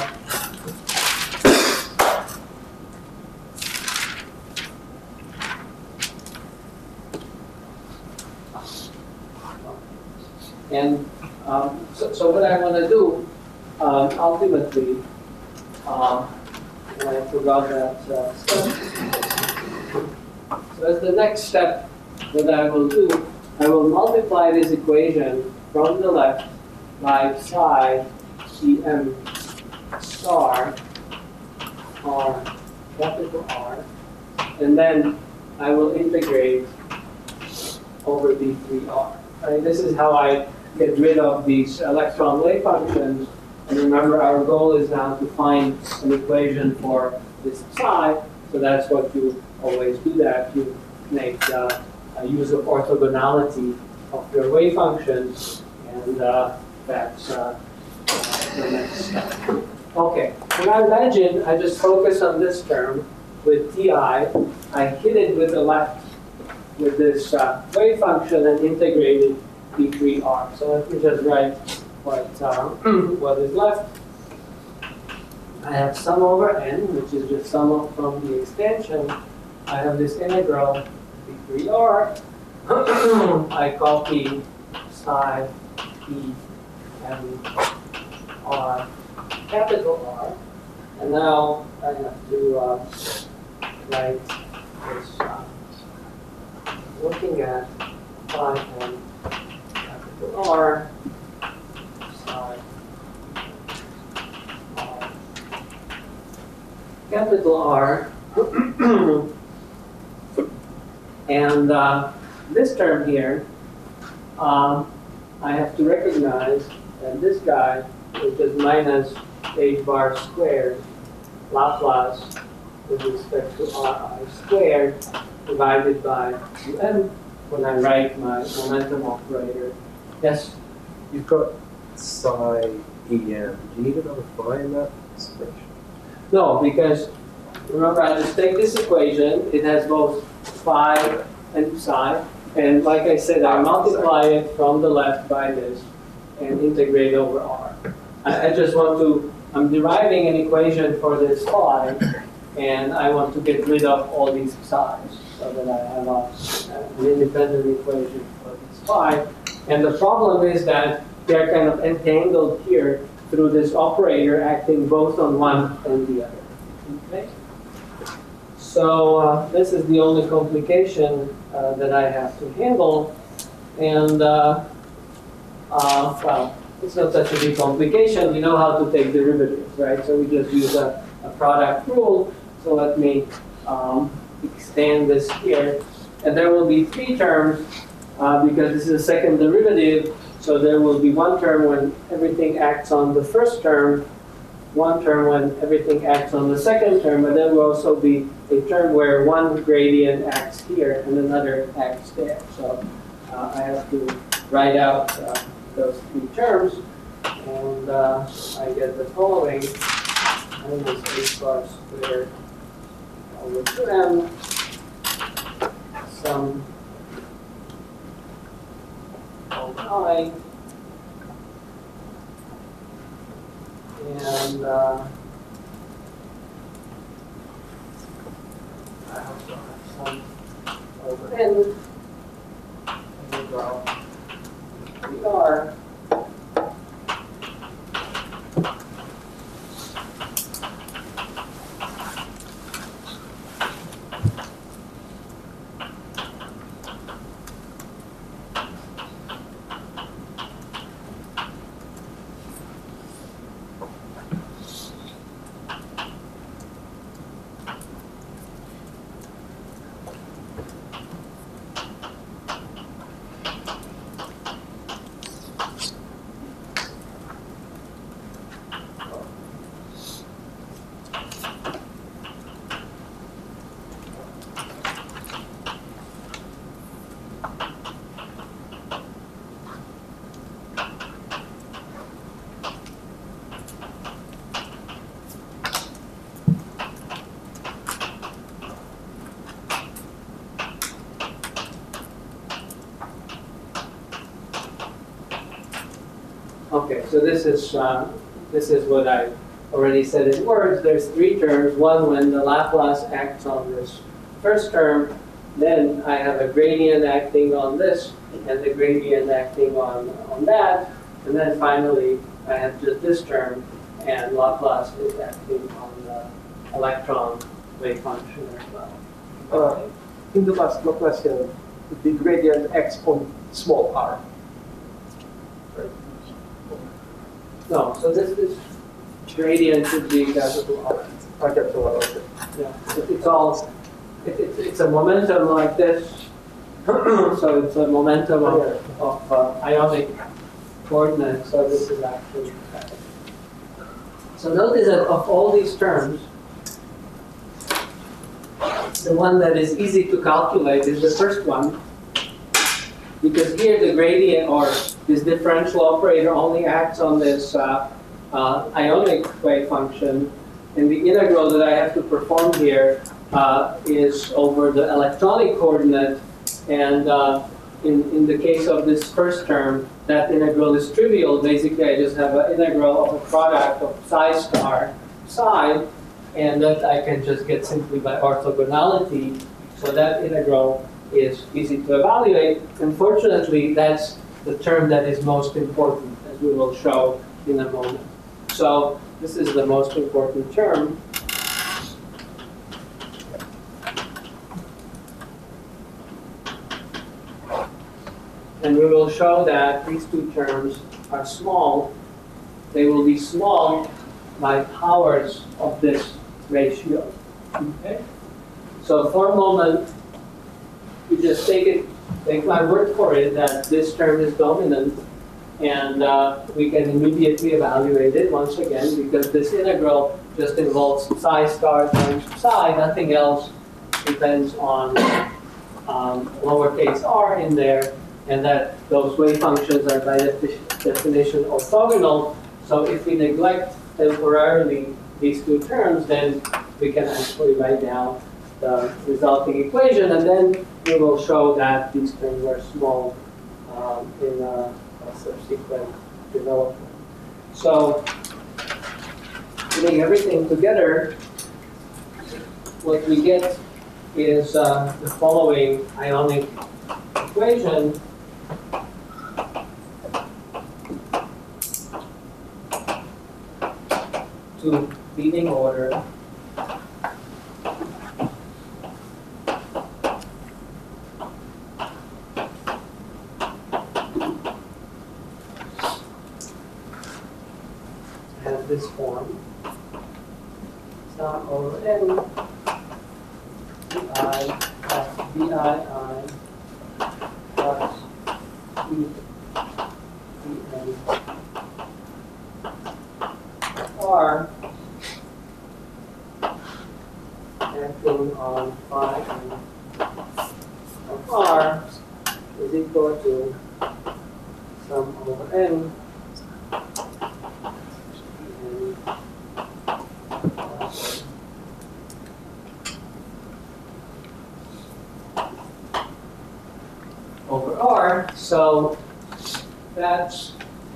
And um, so, so what I want to do, um, ultimately, um, and I forgot that uh, step. So as the next step, what I will do, I will multiply this equation from the left by psi E m star r, capital R, and then I will integrate over d three r. Right? This is how I get rid of these electron wave functions. And remember, our goal is now to find an equation for this psi. So that's what you always do. That you make uh, a use of orthogonality of your wave functions, and uh, that's uh, uh, the next step. Okay. So now imagine I just focus on this term with Ti. I hit it with the left with this uh, wave function and integrated d three r. So let me just write what, uh, what is left. I have sum over n, which is just sum from the extension. I have this integral d three r. I copy psi e m r, capital R. And now I have to uh, write this. Uh, Looking at psi n capital R, psi R, capital R, and uh, this term here, um, I have to recognize that this guy is just minus h bar squared Laplace with respect to R I squared divided by um when I write my momentum operator. Yes? You've got psi E M. Do you need another phi in that expression? No, because remember, I just take this equation. It has both phi and psi. And like I said, I multiply it from the left by this and integrate over R. I, I just want to, I'm deriving an equation for this phi, and I want to get rid of all these psi's, so that I have a, an independent equation for this phi. And the problem is that they're kind of entangled here through this operator acting both on one and the other. Okay? So uh, this is the only complication uh, that I have to handle. And, uh, uh, well, it's not such a big complication. We know how to take derivatives, right? So we just use a, a product rule. So let me um, extend this here. And there will be three terms uh, because this is a second derivative. So there will be one term when everything acts on the first term, one term when everything acts on the second term, and there will also be a term where one gradient acts here and another acts there. So uh, I have to write out uh, those three terms, and uh, I get the following: minus h bar squared over two m sum of I, and uh, I also have sum over n, and well, we are. Okay, so this is, uh, this is what I already said in words. There's three terms. One, when the Laplace acts on this first term, then I have a gradient acting on this, and the gradient acting on, on that. And then finally, I have just this term, and Laplace is acting on the electron wave function as well. Uh, in the last Laplacian, the gradient acts on small r. No, so this is gradient should be capital R. I get to what Yeah, it- it's all, it, it's it's a momentum like this. So it's a momentum of, of uh, ionic coordinates, so this is actually. So notice that of all these terms, the one that is easy to calculate is the first one, because here the gradient or this differential operator only acts on this uh, uh, ionic wave function, and the integral that I have to perform here uh, is over the electronic coordinate, and uh, in, in the case of this first term, that integral is trivial. Basically, I just have an integral of a product of psi star psi, and that I can just get simply by orthogonality. So that integral is easy to evaluate. Unfortunately, that's the term that is most important, as we will show in a moment. So this is the most important term. And we will show that these two terms are small. They will be small by powers of this ratio. Okay? So for a moment, you just take it, take my word for it that this term is dominant, and uh, we can immediately evaluate it once again, because this integral just involves psi star times psi, nothing else depends on um, lowercase r in there, and that those wave functions are by defi definition orthogonal. So if we neglect temporarily these two terms, then we can actually write down the resulting equation, and then we will show that these terms are small um, in a, a subsequent development. So, putting everything together, what we get is uh, the following ionic equation. To leading order has this form. Sum over n bi plus bii plus e dn r acting on phi n of r is equal to sum over n over r. So that's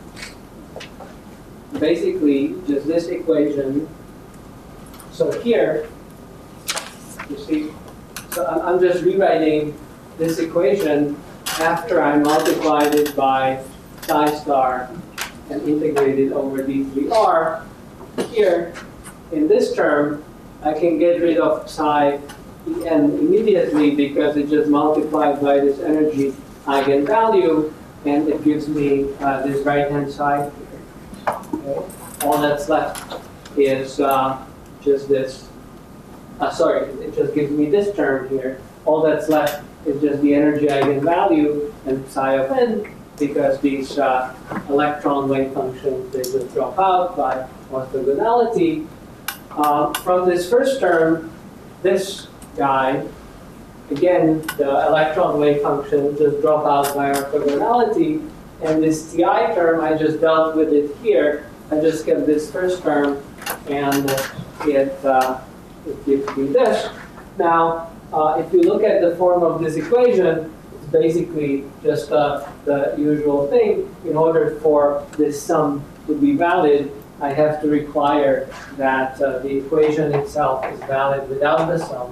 basically just this equation. So here, you see, so I'm, I'm just rewriting this equation after I multiplied it by psi star and integrated over d three r. Here, in this term, I can get rid of psi en immediately because it just multiplied by this energy eigenvalue, and it gives me uh, this right-hand side here. Okay? All that's left is uh, just this, uh, sorry, it just gives me this term here. All that's left is just the energy eigenvalue and psi of n, because these uh, electron wave functions, they just drop out by orthogonality. Uh, from this first term, this guy, again, the electron wave function just drop out by orthogonality, and this Ti term, I just dealt with it here. I just kept this first term, and it, uh, it gives me this. Now, uh, if you look at the form of this equation, it's basically just uh, the usual thing. In order for this sum to be valid, I have to require that uh, the equation itself is valid without the sum.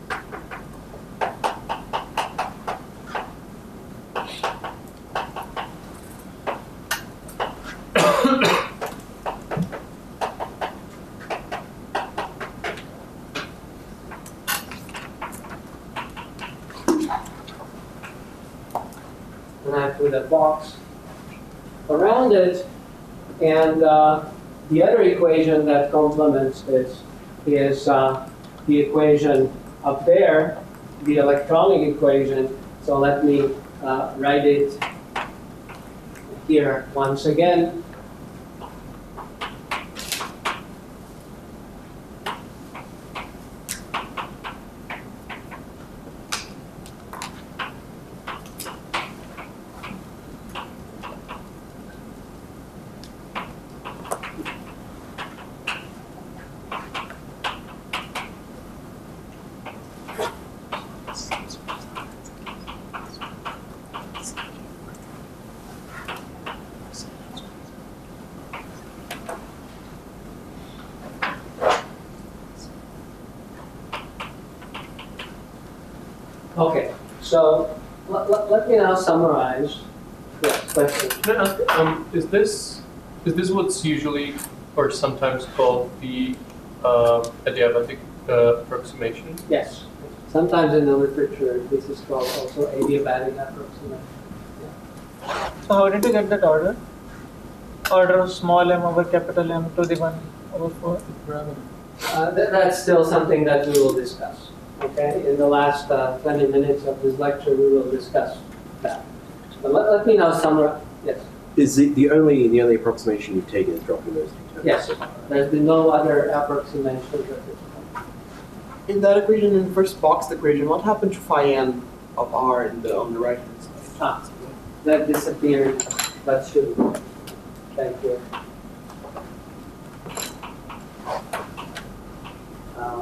And I put a box around it, and uh, the other equation that complements this is uh, the equation up there, the electronic equation. So let me uh, write it here once again. Okay, so let, let, let me now summarize. Yes, question. Can I ask, um, is this is this what's usually or sometimes called the uh, adiabatic uh, approximation? Yes. Sometimes in the literature, this is called also adiabatic approximation. So how did you get that order? Order of small m over capital M to the one over four? Uh, that, that's still something that we will discuss. Okay, in the last uh, twenty minutes of this lecture, we will discuss that. But let, let me now summarize. Yes. Is it the only the only approximation you've taken is dropping those two terms? Yes. There's been no other approximations at this point. In that equation, in the first box equation, what happened to phi n of r in the, on the right hand side? Ah, that disappeared. That should. Thank you. Um,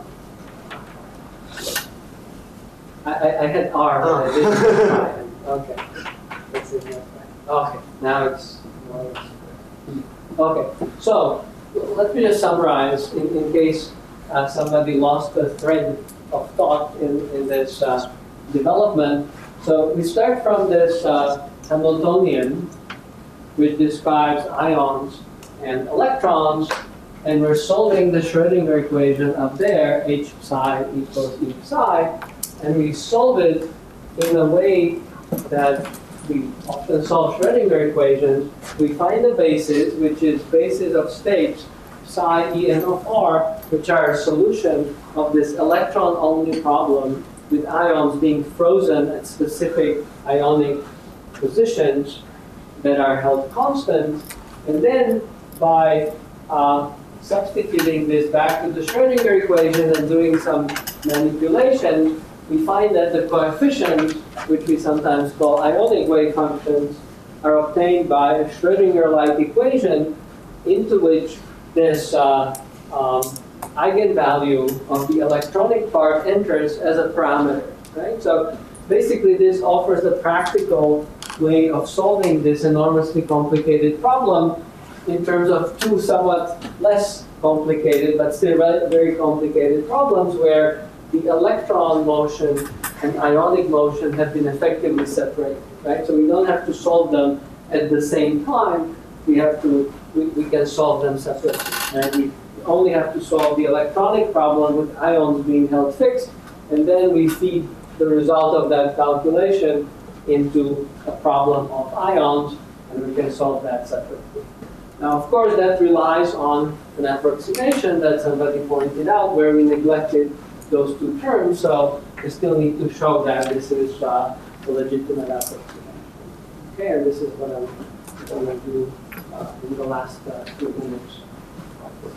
I, I, I had R, but I didn't have I. Okay. That's in there. Okay, now it's more or less. Okay, so let me just summarize in, in case uh, somebody lost the thread of thought in, in this uh, development. So we start from this uh, Hamiltonian, which describes ions and electrons, and we're solving the Schrödinger equation up there, H psi equals E psi, and we solve it in a way that we often solve Schrödinger equations. We find the basis, which is basis of states psi En of R, which are a solution of this electron-only problem with ions being frozen at specific ionic positions that are held constant. And then by uh, substituting this back to the Schrödinger equation and doing some manipulation, we find that the coefficients, which we sometimes call ionic wave functions, are obtained by a Schrödinger-like equation into which this uh, um, eigenvalue of the electronic part enters as a parameter, right? So basically this offers a practical way of solving this enormously complicated problem in terms of two somewhat less complicated but still very complicated problems where the electron motion and ionic motion have been effectively separated, right? So we don't have to solve them at the same time. We have to, we, we can solve them separately. Right? We only have to solve the electronic problem with ions being held fixed, and then we feed the result of that calculation into a problem of ions, and we can solve that separately. Now, of course, that relies on an approximation that somebody pointed out where we neglected those two terms, so we still need to show that this is uh, a legitimate approximation. Okay, and this is what I'm going to do uh, in the last uh, few minutes of this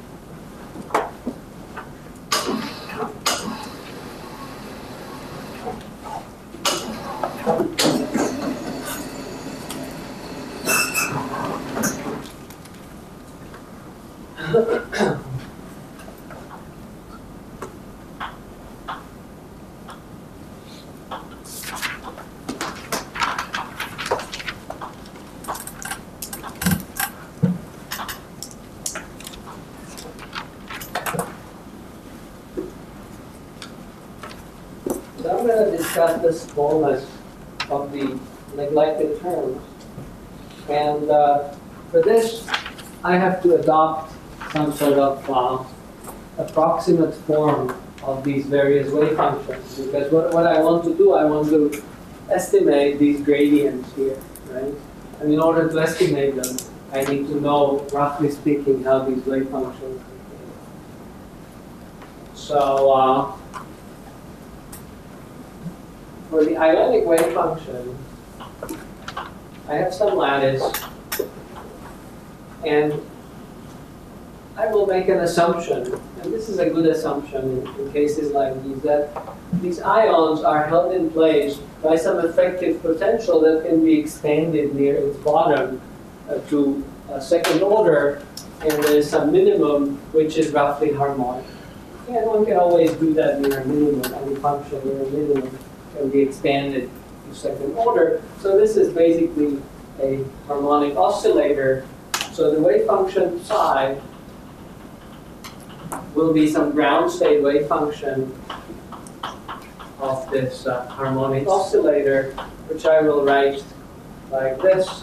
lecture. discuss the smallness of the neglected terms. And uh, for this, I have to adopt some sort of uh, approximate form of these various wave functions. Because what, what I want to do, I want to estimate these gradients here, right? And in order to estimate them, I need to know, roughly speaking, how these wave functions behave. So, uh, for the ionic wave function, I have some lattice, and I will make an assumption, and this is a good assumption in, in cases like these, that these ions are held in place by some effective potential that can be expanded near its bottom uh, to a second order, and there is some minimum which is roughly harmonic. And one can always do that near a minimum. Any function near a minimum can be expanded to second order. So this is basically a harmonic oscillator. So the wave function psi will be some ground state wave function of this uh, harmonic oscillator, which I will write like this.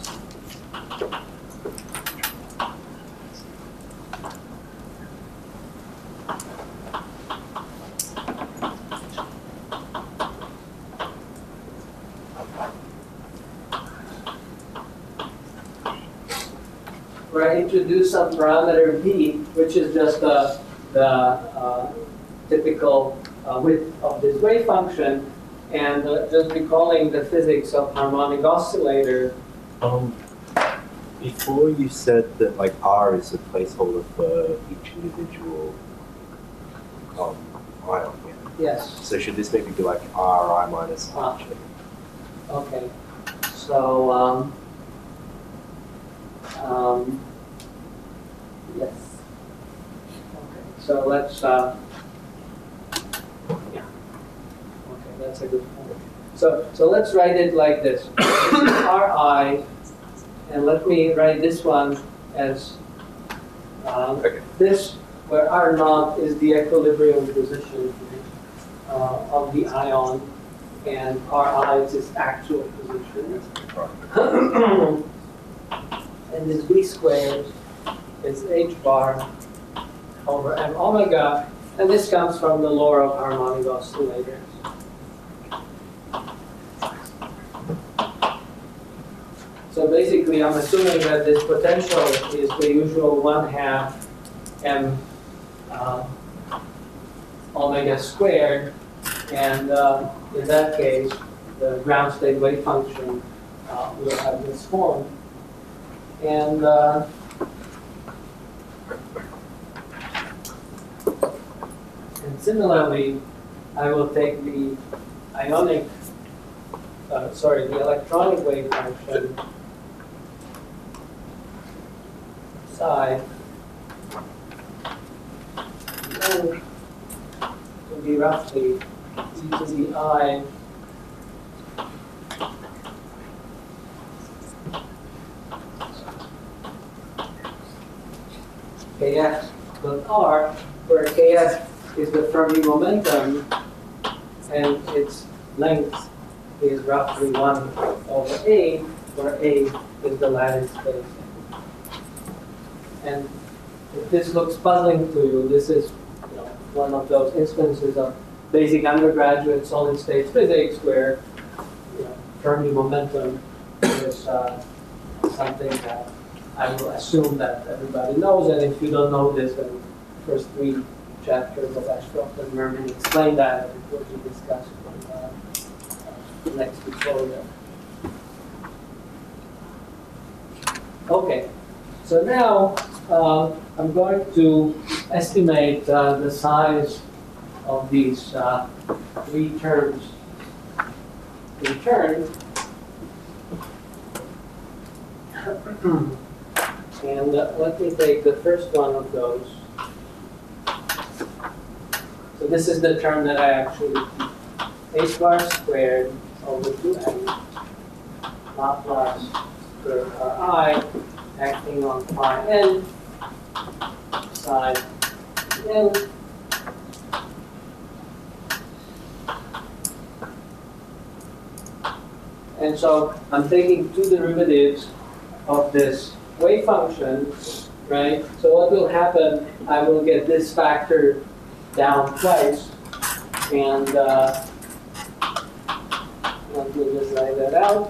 Where I introduce some parameter b, which is just the, the uh, typical uh, width of this wave function, and uh, just recalling the physics of harmonic oscillator. Um, before you said that like R is a placeholder for each individual um, ion. Yeah. Yes. So should this maybe be like R I minus Ah. R? Okay. So um, um, yes. Okay. So let's. Uh, yeah. Okay, that's a good point. So so let's write it like this. R I, and let me write this one as um, Okay. this, where R naught is the equilibrium position uh, of the ion, and R I is its actual position. And this B squared is H bar over M omega, and this comes from the law of harmonic oscillators. So basically, I'm assuming that this potential is the usual one half M uh, omega squared, and uh, in that case, the ground state wave function uh, will have this form. And uh, and similarly, I will take the ionic, uh, sorry, the electronic wave function psi, and to be roughly e to the I kf dot r, where kf is the Fermi momentum and its length is roughly one over a, where a is the lattice space. And if this looks puzzling to you, this is you know, one of those instances of basic undergraduate solid state physics where you know, Fermi momentum is uh, something that I will assume that everybody knows, and if you don't know this, then the first three chapters of Ashcroft and Mermin explain that, and it will be discussed in uh, uh, next tutorial. Okay, so now uh, I'm going to estimate uh, the size of these uh, three terms in turn. And uh, let me take the first one of those. So this is the term that I actually keep. H bar squared over two n Laplace squared R I acting on phi n side n And so I'm taking two derivatives of this wave function, right? So what will happen, I will get this factor down twice, and uh, let me just write that out.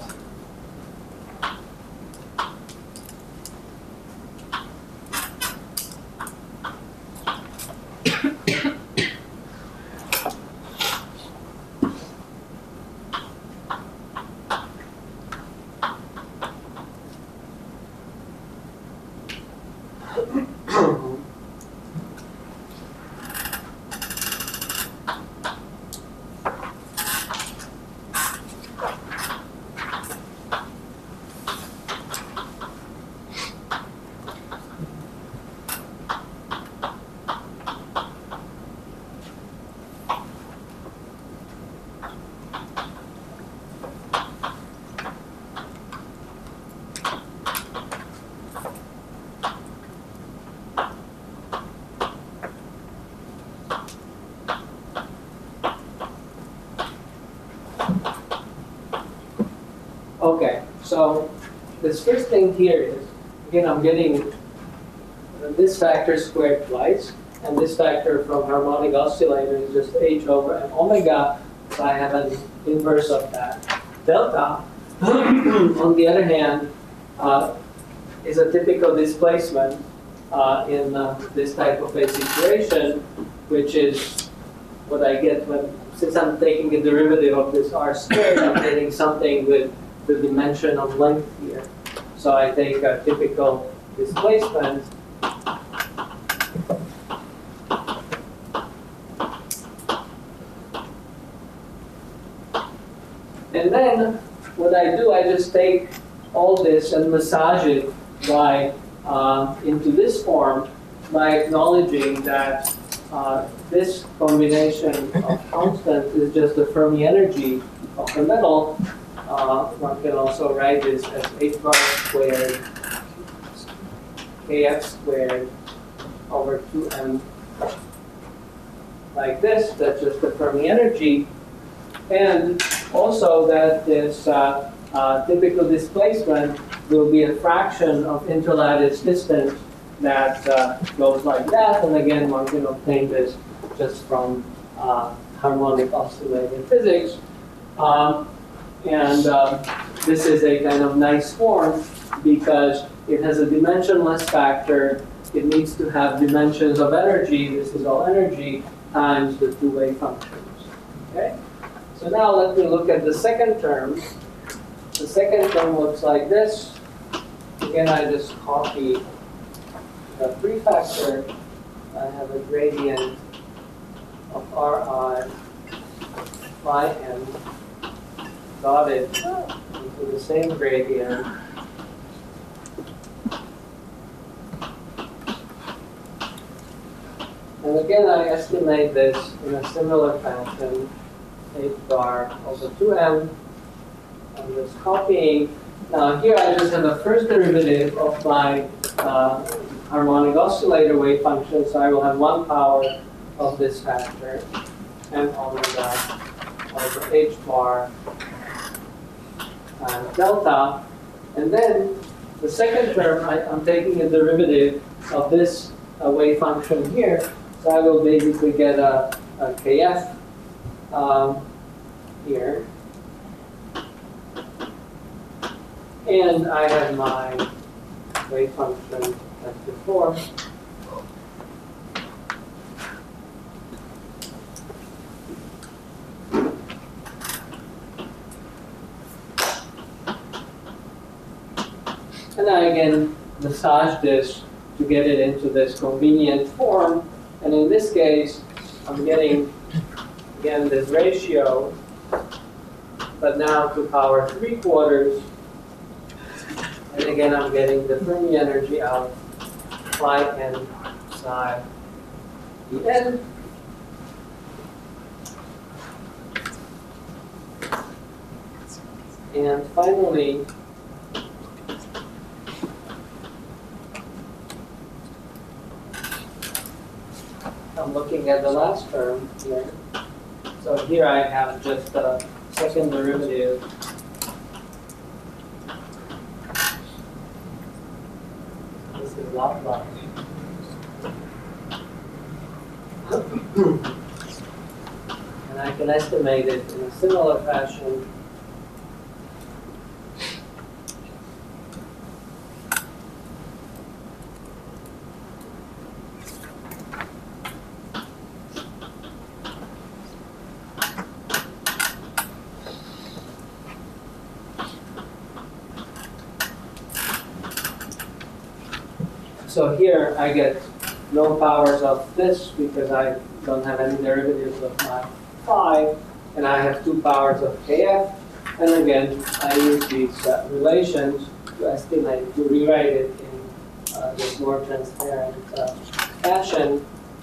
Okay, so this first thing here is, again, I'm getting this factor squared twice, and this factor from harmonic oscillator is just h over m omega, so I have an inverse of that. Delta, on the other hand, uh, is a typical displacement uh, in uh, this type of a situation, which is what I get when, since I'm taking a derivative of this r squared, I'm getting something with the dimension of length here. So I take a typical displacement. And then what I do, I just take all this and massage it by uh, into this form by acknowledging that uh, this combination of constants is just the Fermi energy of the metal. Uh, one can also write this as h bar squared kf squared over two m like this. That's just the Fermi energy. And also that this uh, uh, typical displacement will be a fraction of interlattice distance that uh, goes like that. And again, one can obtain this just from uh, harmonic oscillator physics. Um, And uh, this is a kind of nice form because it has a dimensionless factor. It needs to have dimensions of energy. This is all energy times the two wave functions. Okay? So now let me look at the second term. The second term looks like this. Again, I just copy the prefactor. I have a gradient of Ri phi m. Got it into the same gradient. And again, I estimate this in a similar fashion, h bar over two m. I'm just copying. Now here I just have a first derivative of my uh, harmonic oscillator wave function, so I will have one power of this factor, m omega over h bar Uh, delta, and then the second term, I, I'm taking a derivative of this uh, wave function here, so I will basically get a, a kf um, here, and I have my wave function as before. And I again massage this to get it into this convenient form. And in this case, I'm getting, again, this ratio, but now to power three quarters. And again, I'm getting the Fermi energy out, phi n psi dn. And finally, I'm looking at the last term here. So here I have just a second derivative is lot like. And I can estimate it in a similar fashion. So here I get no powers of this because I don't have any derivatives of my phi, and I have two powers of kf. And again, I use these uh, relations to estimate, to rewrite it in uh, this more transparent uh, fashion.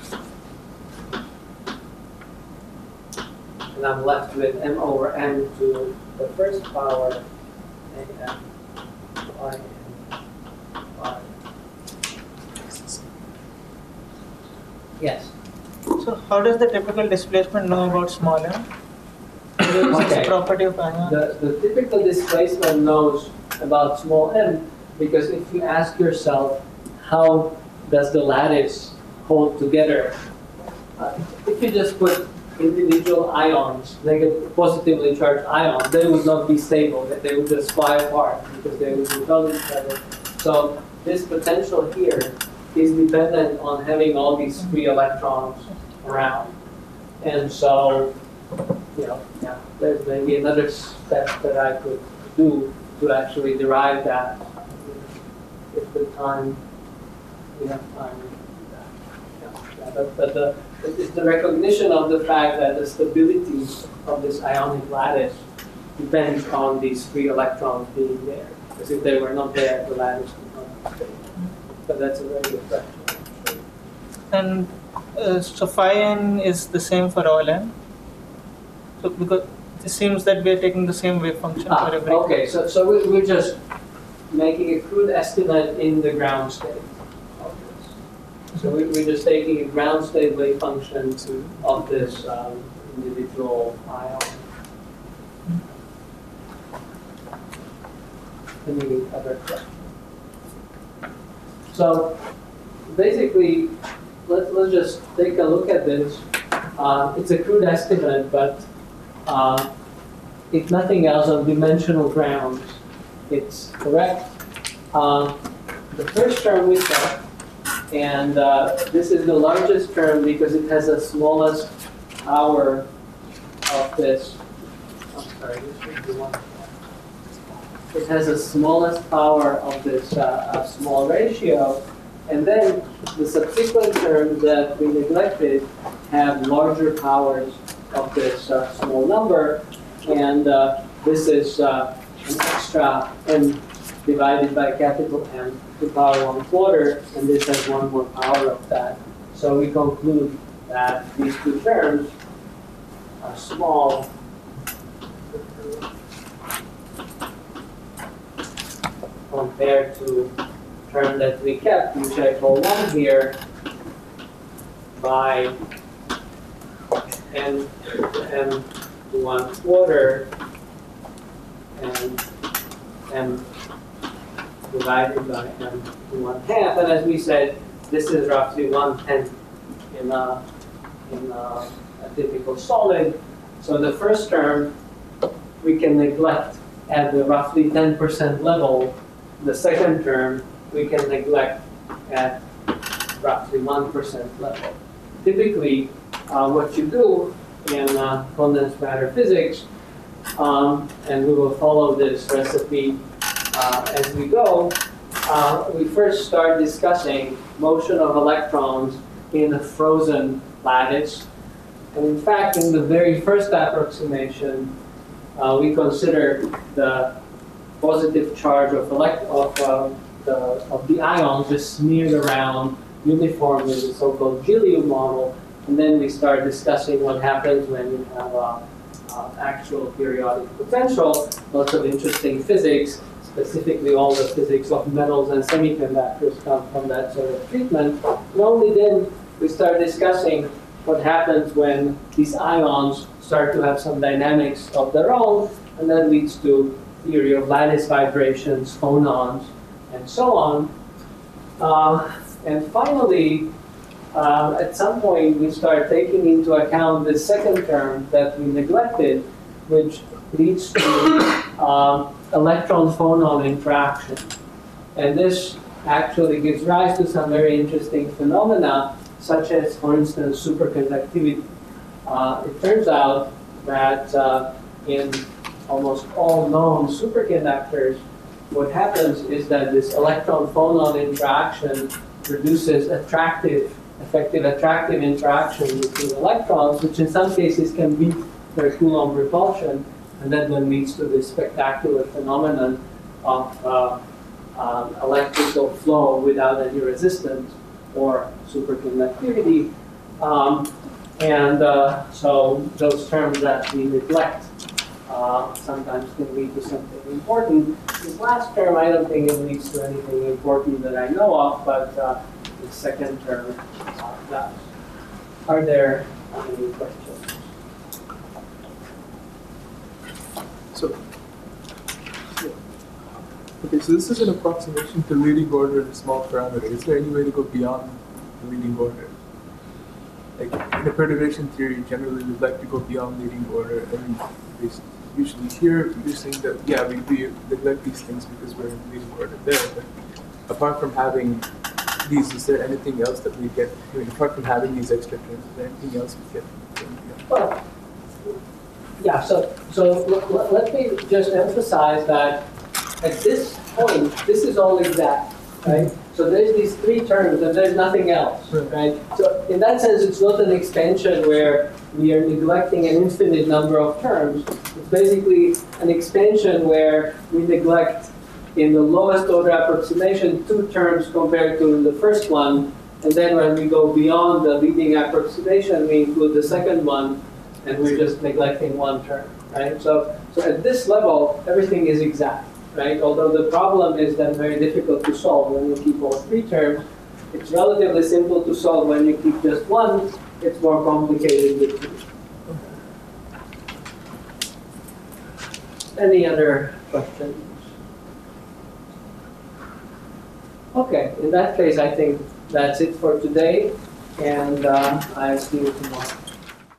And I'm left with m over n to the first power, and phi n phi. Yes. So how does the typical displacement know about small m? It's a property of ion. The, the typical displacement knows about small m because if you ask yourself, how does the lattice hold together? Uh, if you just put individual ions, negative, positively charged ions, they would not be stable. They would just fly apart because they would repel each other. So this potential here is dependent on having all these free electrons around. And so, you know, yeah, there's maybe another step that I could do to actually derive that if the time, we have time to do that. Yeah, yeah, but, but the, it's the recognition of the fact that the stability of this ionic lattice depends on these free electrons being there. Because if they were not there, the lattice would not be stable. But that's a very good question. And uh, so phi n is the same for all n. So because it seems that we are taking the same wave function Ah, for every. okay, so so we, we're just making a crude estimate in the ground state of this. So we, we're just taking a ground state wave function of this um, individual ion. Any other questions? So basically, let's, let's just take a look at this. Uh, it's a crude estimate, but uh, if nothing else on dimensional grounds, it's correct. Uh, the first term we took, and uh, this is the largest term because it has the smallest power of this. I'm sorry, this should be one. It has the smallest power of this uh, uh, small ratio. And then the subsequent terms that we neglected have larger powers of this uh, small number. And uh, this is uh, an extra m divided by capital M to the power one quarter. And this has one more power of that. So we conclude that these two terms are small compared to the term that we kept, which I call one here, by n m to one quarter and m divided by m to one half. And as we said, this is roughly one tenth in a, in a, a typical solid. So the first term we can neglect at the roughly ten percent level. The second term we can neglect at roughly one percent level. Typically, uh, what you do in uh, condensed matter physics, um, and we will follow this recipe uh, as we go, uh, we first start discussing motion of electrons in a frozen lattice. And in fact, in the very first approximation, uh, we consider the positive charge of, elect of, uh, the, of the ions just smeared around uniformly, the so-called Gilliu model. And then we start discussing what happens when you have uh, uh, actual periodic potential, lots of interesting physics, specifically all the physics of metals and semiconductors come from that sort of treatment. And only then we start discussing what happens when these ions start to have some dynamics of their own, and that leads to theory of lattice vibrations, phonons, and so on. Uh, and finally, uh, at some point, we start taking into account the second term that we neglected, which leads to um, electron-phonon interaction. And this actually gives rise to some very interesting phenomena, such as, for instance, superconductivity. Uh, it turns out that uh, in almost all known superconductors, what happens is that this electron-phonon interaction produces attractive, effective attractive interaction between electrons, which in some cases can beat their Coulomb repulsion, and that then leads to this spectacular phenomenon of uh, um, electrical flow without any resistance, or superconductivity. Um, and uh, so those terms that we neglect uh, sometimes can lead to something important. This last term, I don't think it leads to anything important that I know of, but uh, the second term uh, does. Are there any questions? So, okay, so this is an approximation to leading order in a small parameter. Is there any way to go beyond the leading order? Like in a perturbation theory, generally we'd like to go beyond leading order, and usually here you're saying that yeah, we, we neglect these things because we're in leading order there. But apart from having these, is there anything else that we get? I mean, apart from having these extra terms, is there anything else we get? Well, yeah. So so l- let me just emphasize that at this point, this is all exact, right? So there's these three terms and there's nothing else, right? So in that sense, it's not an expansion where we are neglecting an infinite number of terms. It's basically an expansion where we neglect, in the lowest order approximation, two terms compared to the first one. And then when we go beyond the leading approximation, we include the second one, and we're just neglecting one term, right? So, so at this level, everything is exact. Right? Although the problem is then very difficult to solve when you keep all three terms. It's relatively simple to solve when you keep just one. It's more complicated with two. Any other questions? Okay, in that case, I think that's it for today, and uh, I'll see you tomorrow.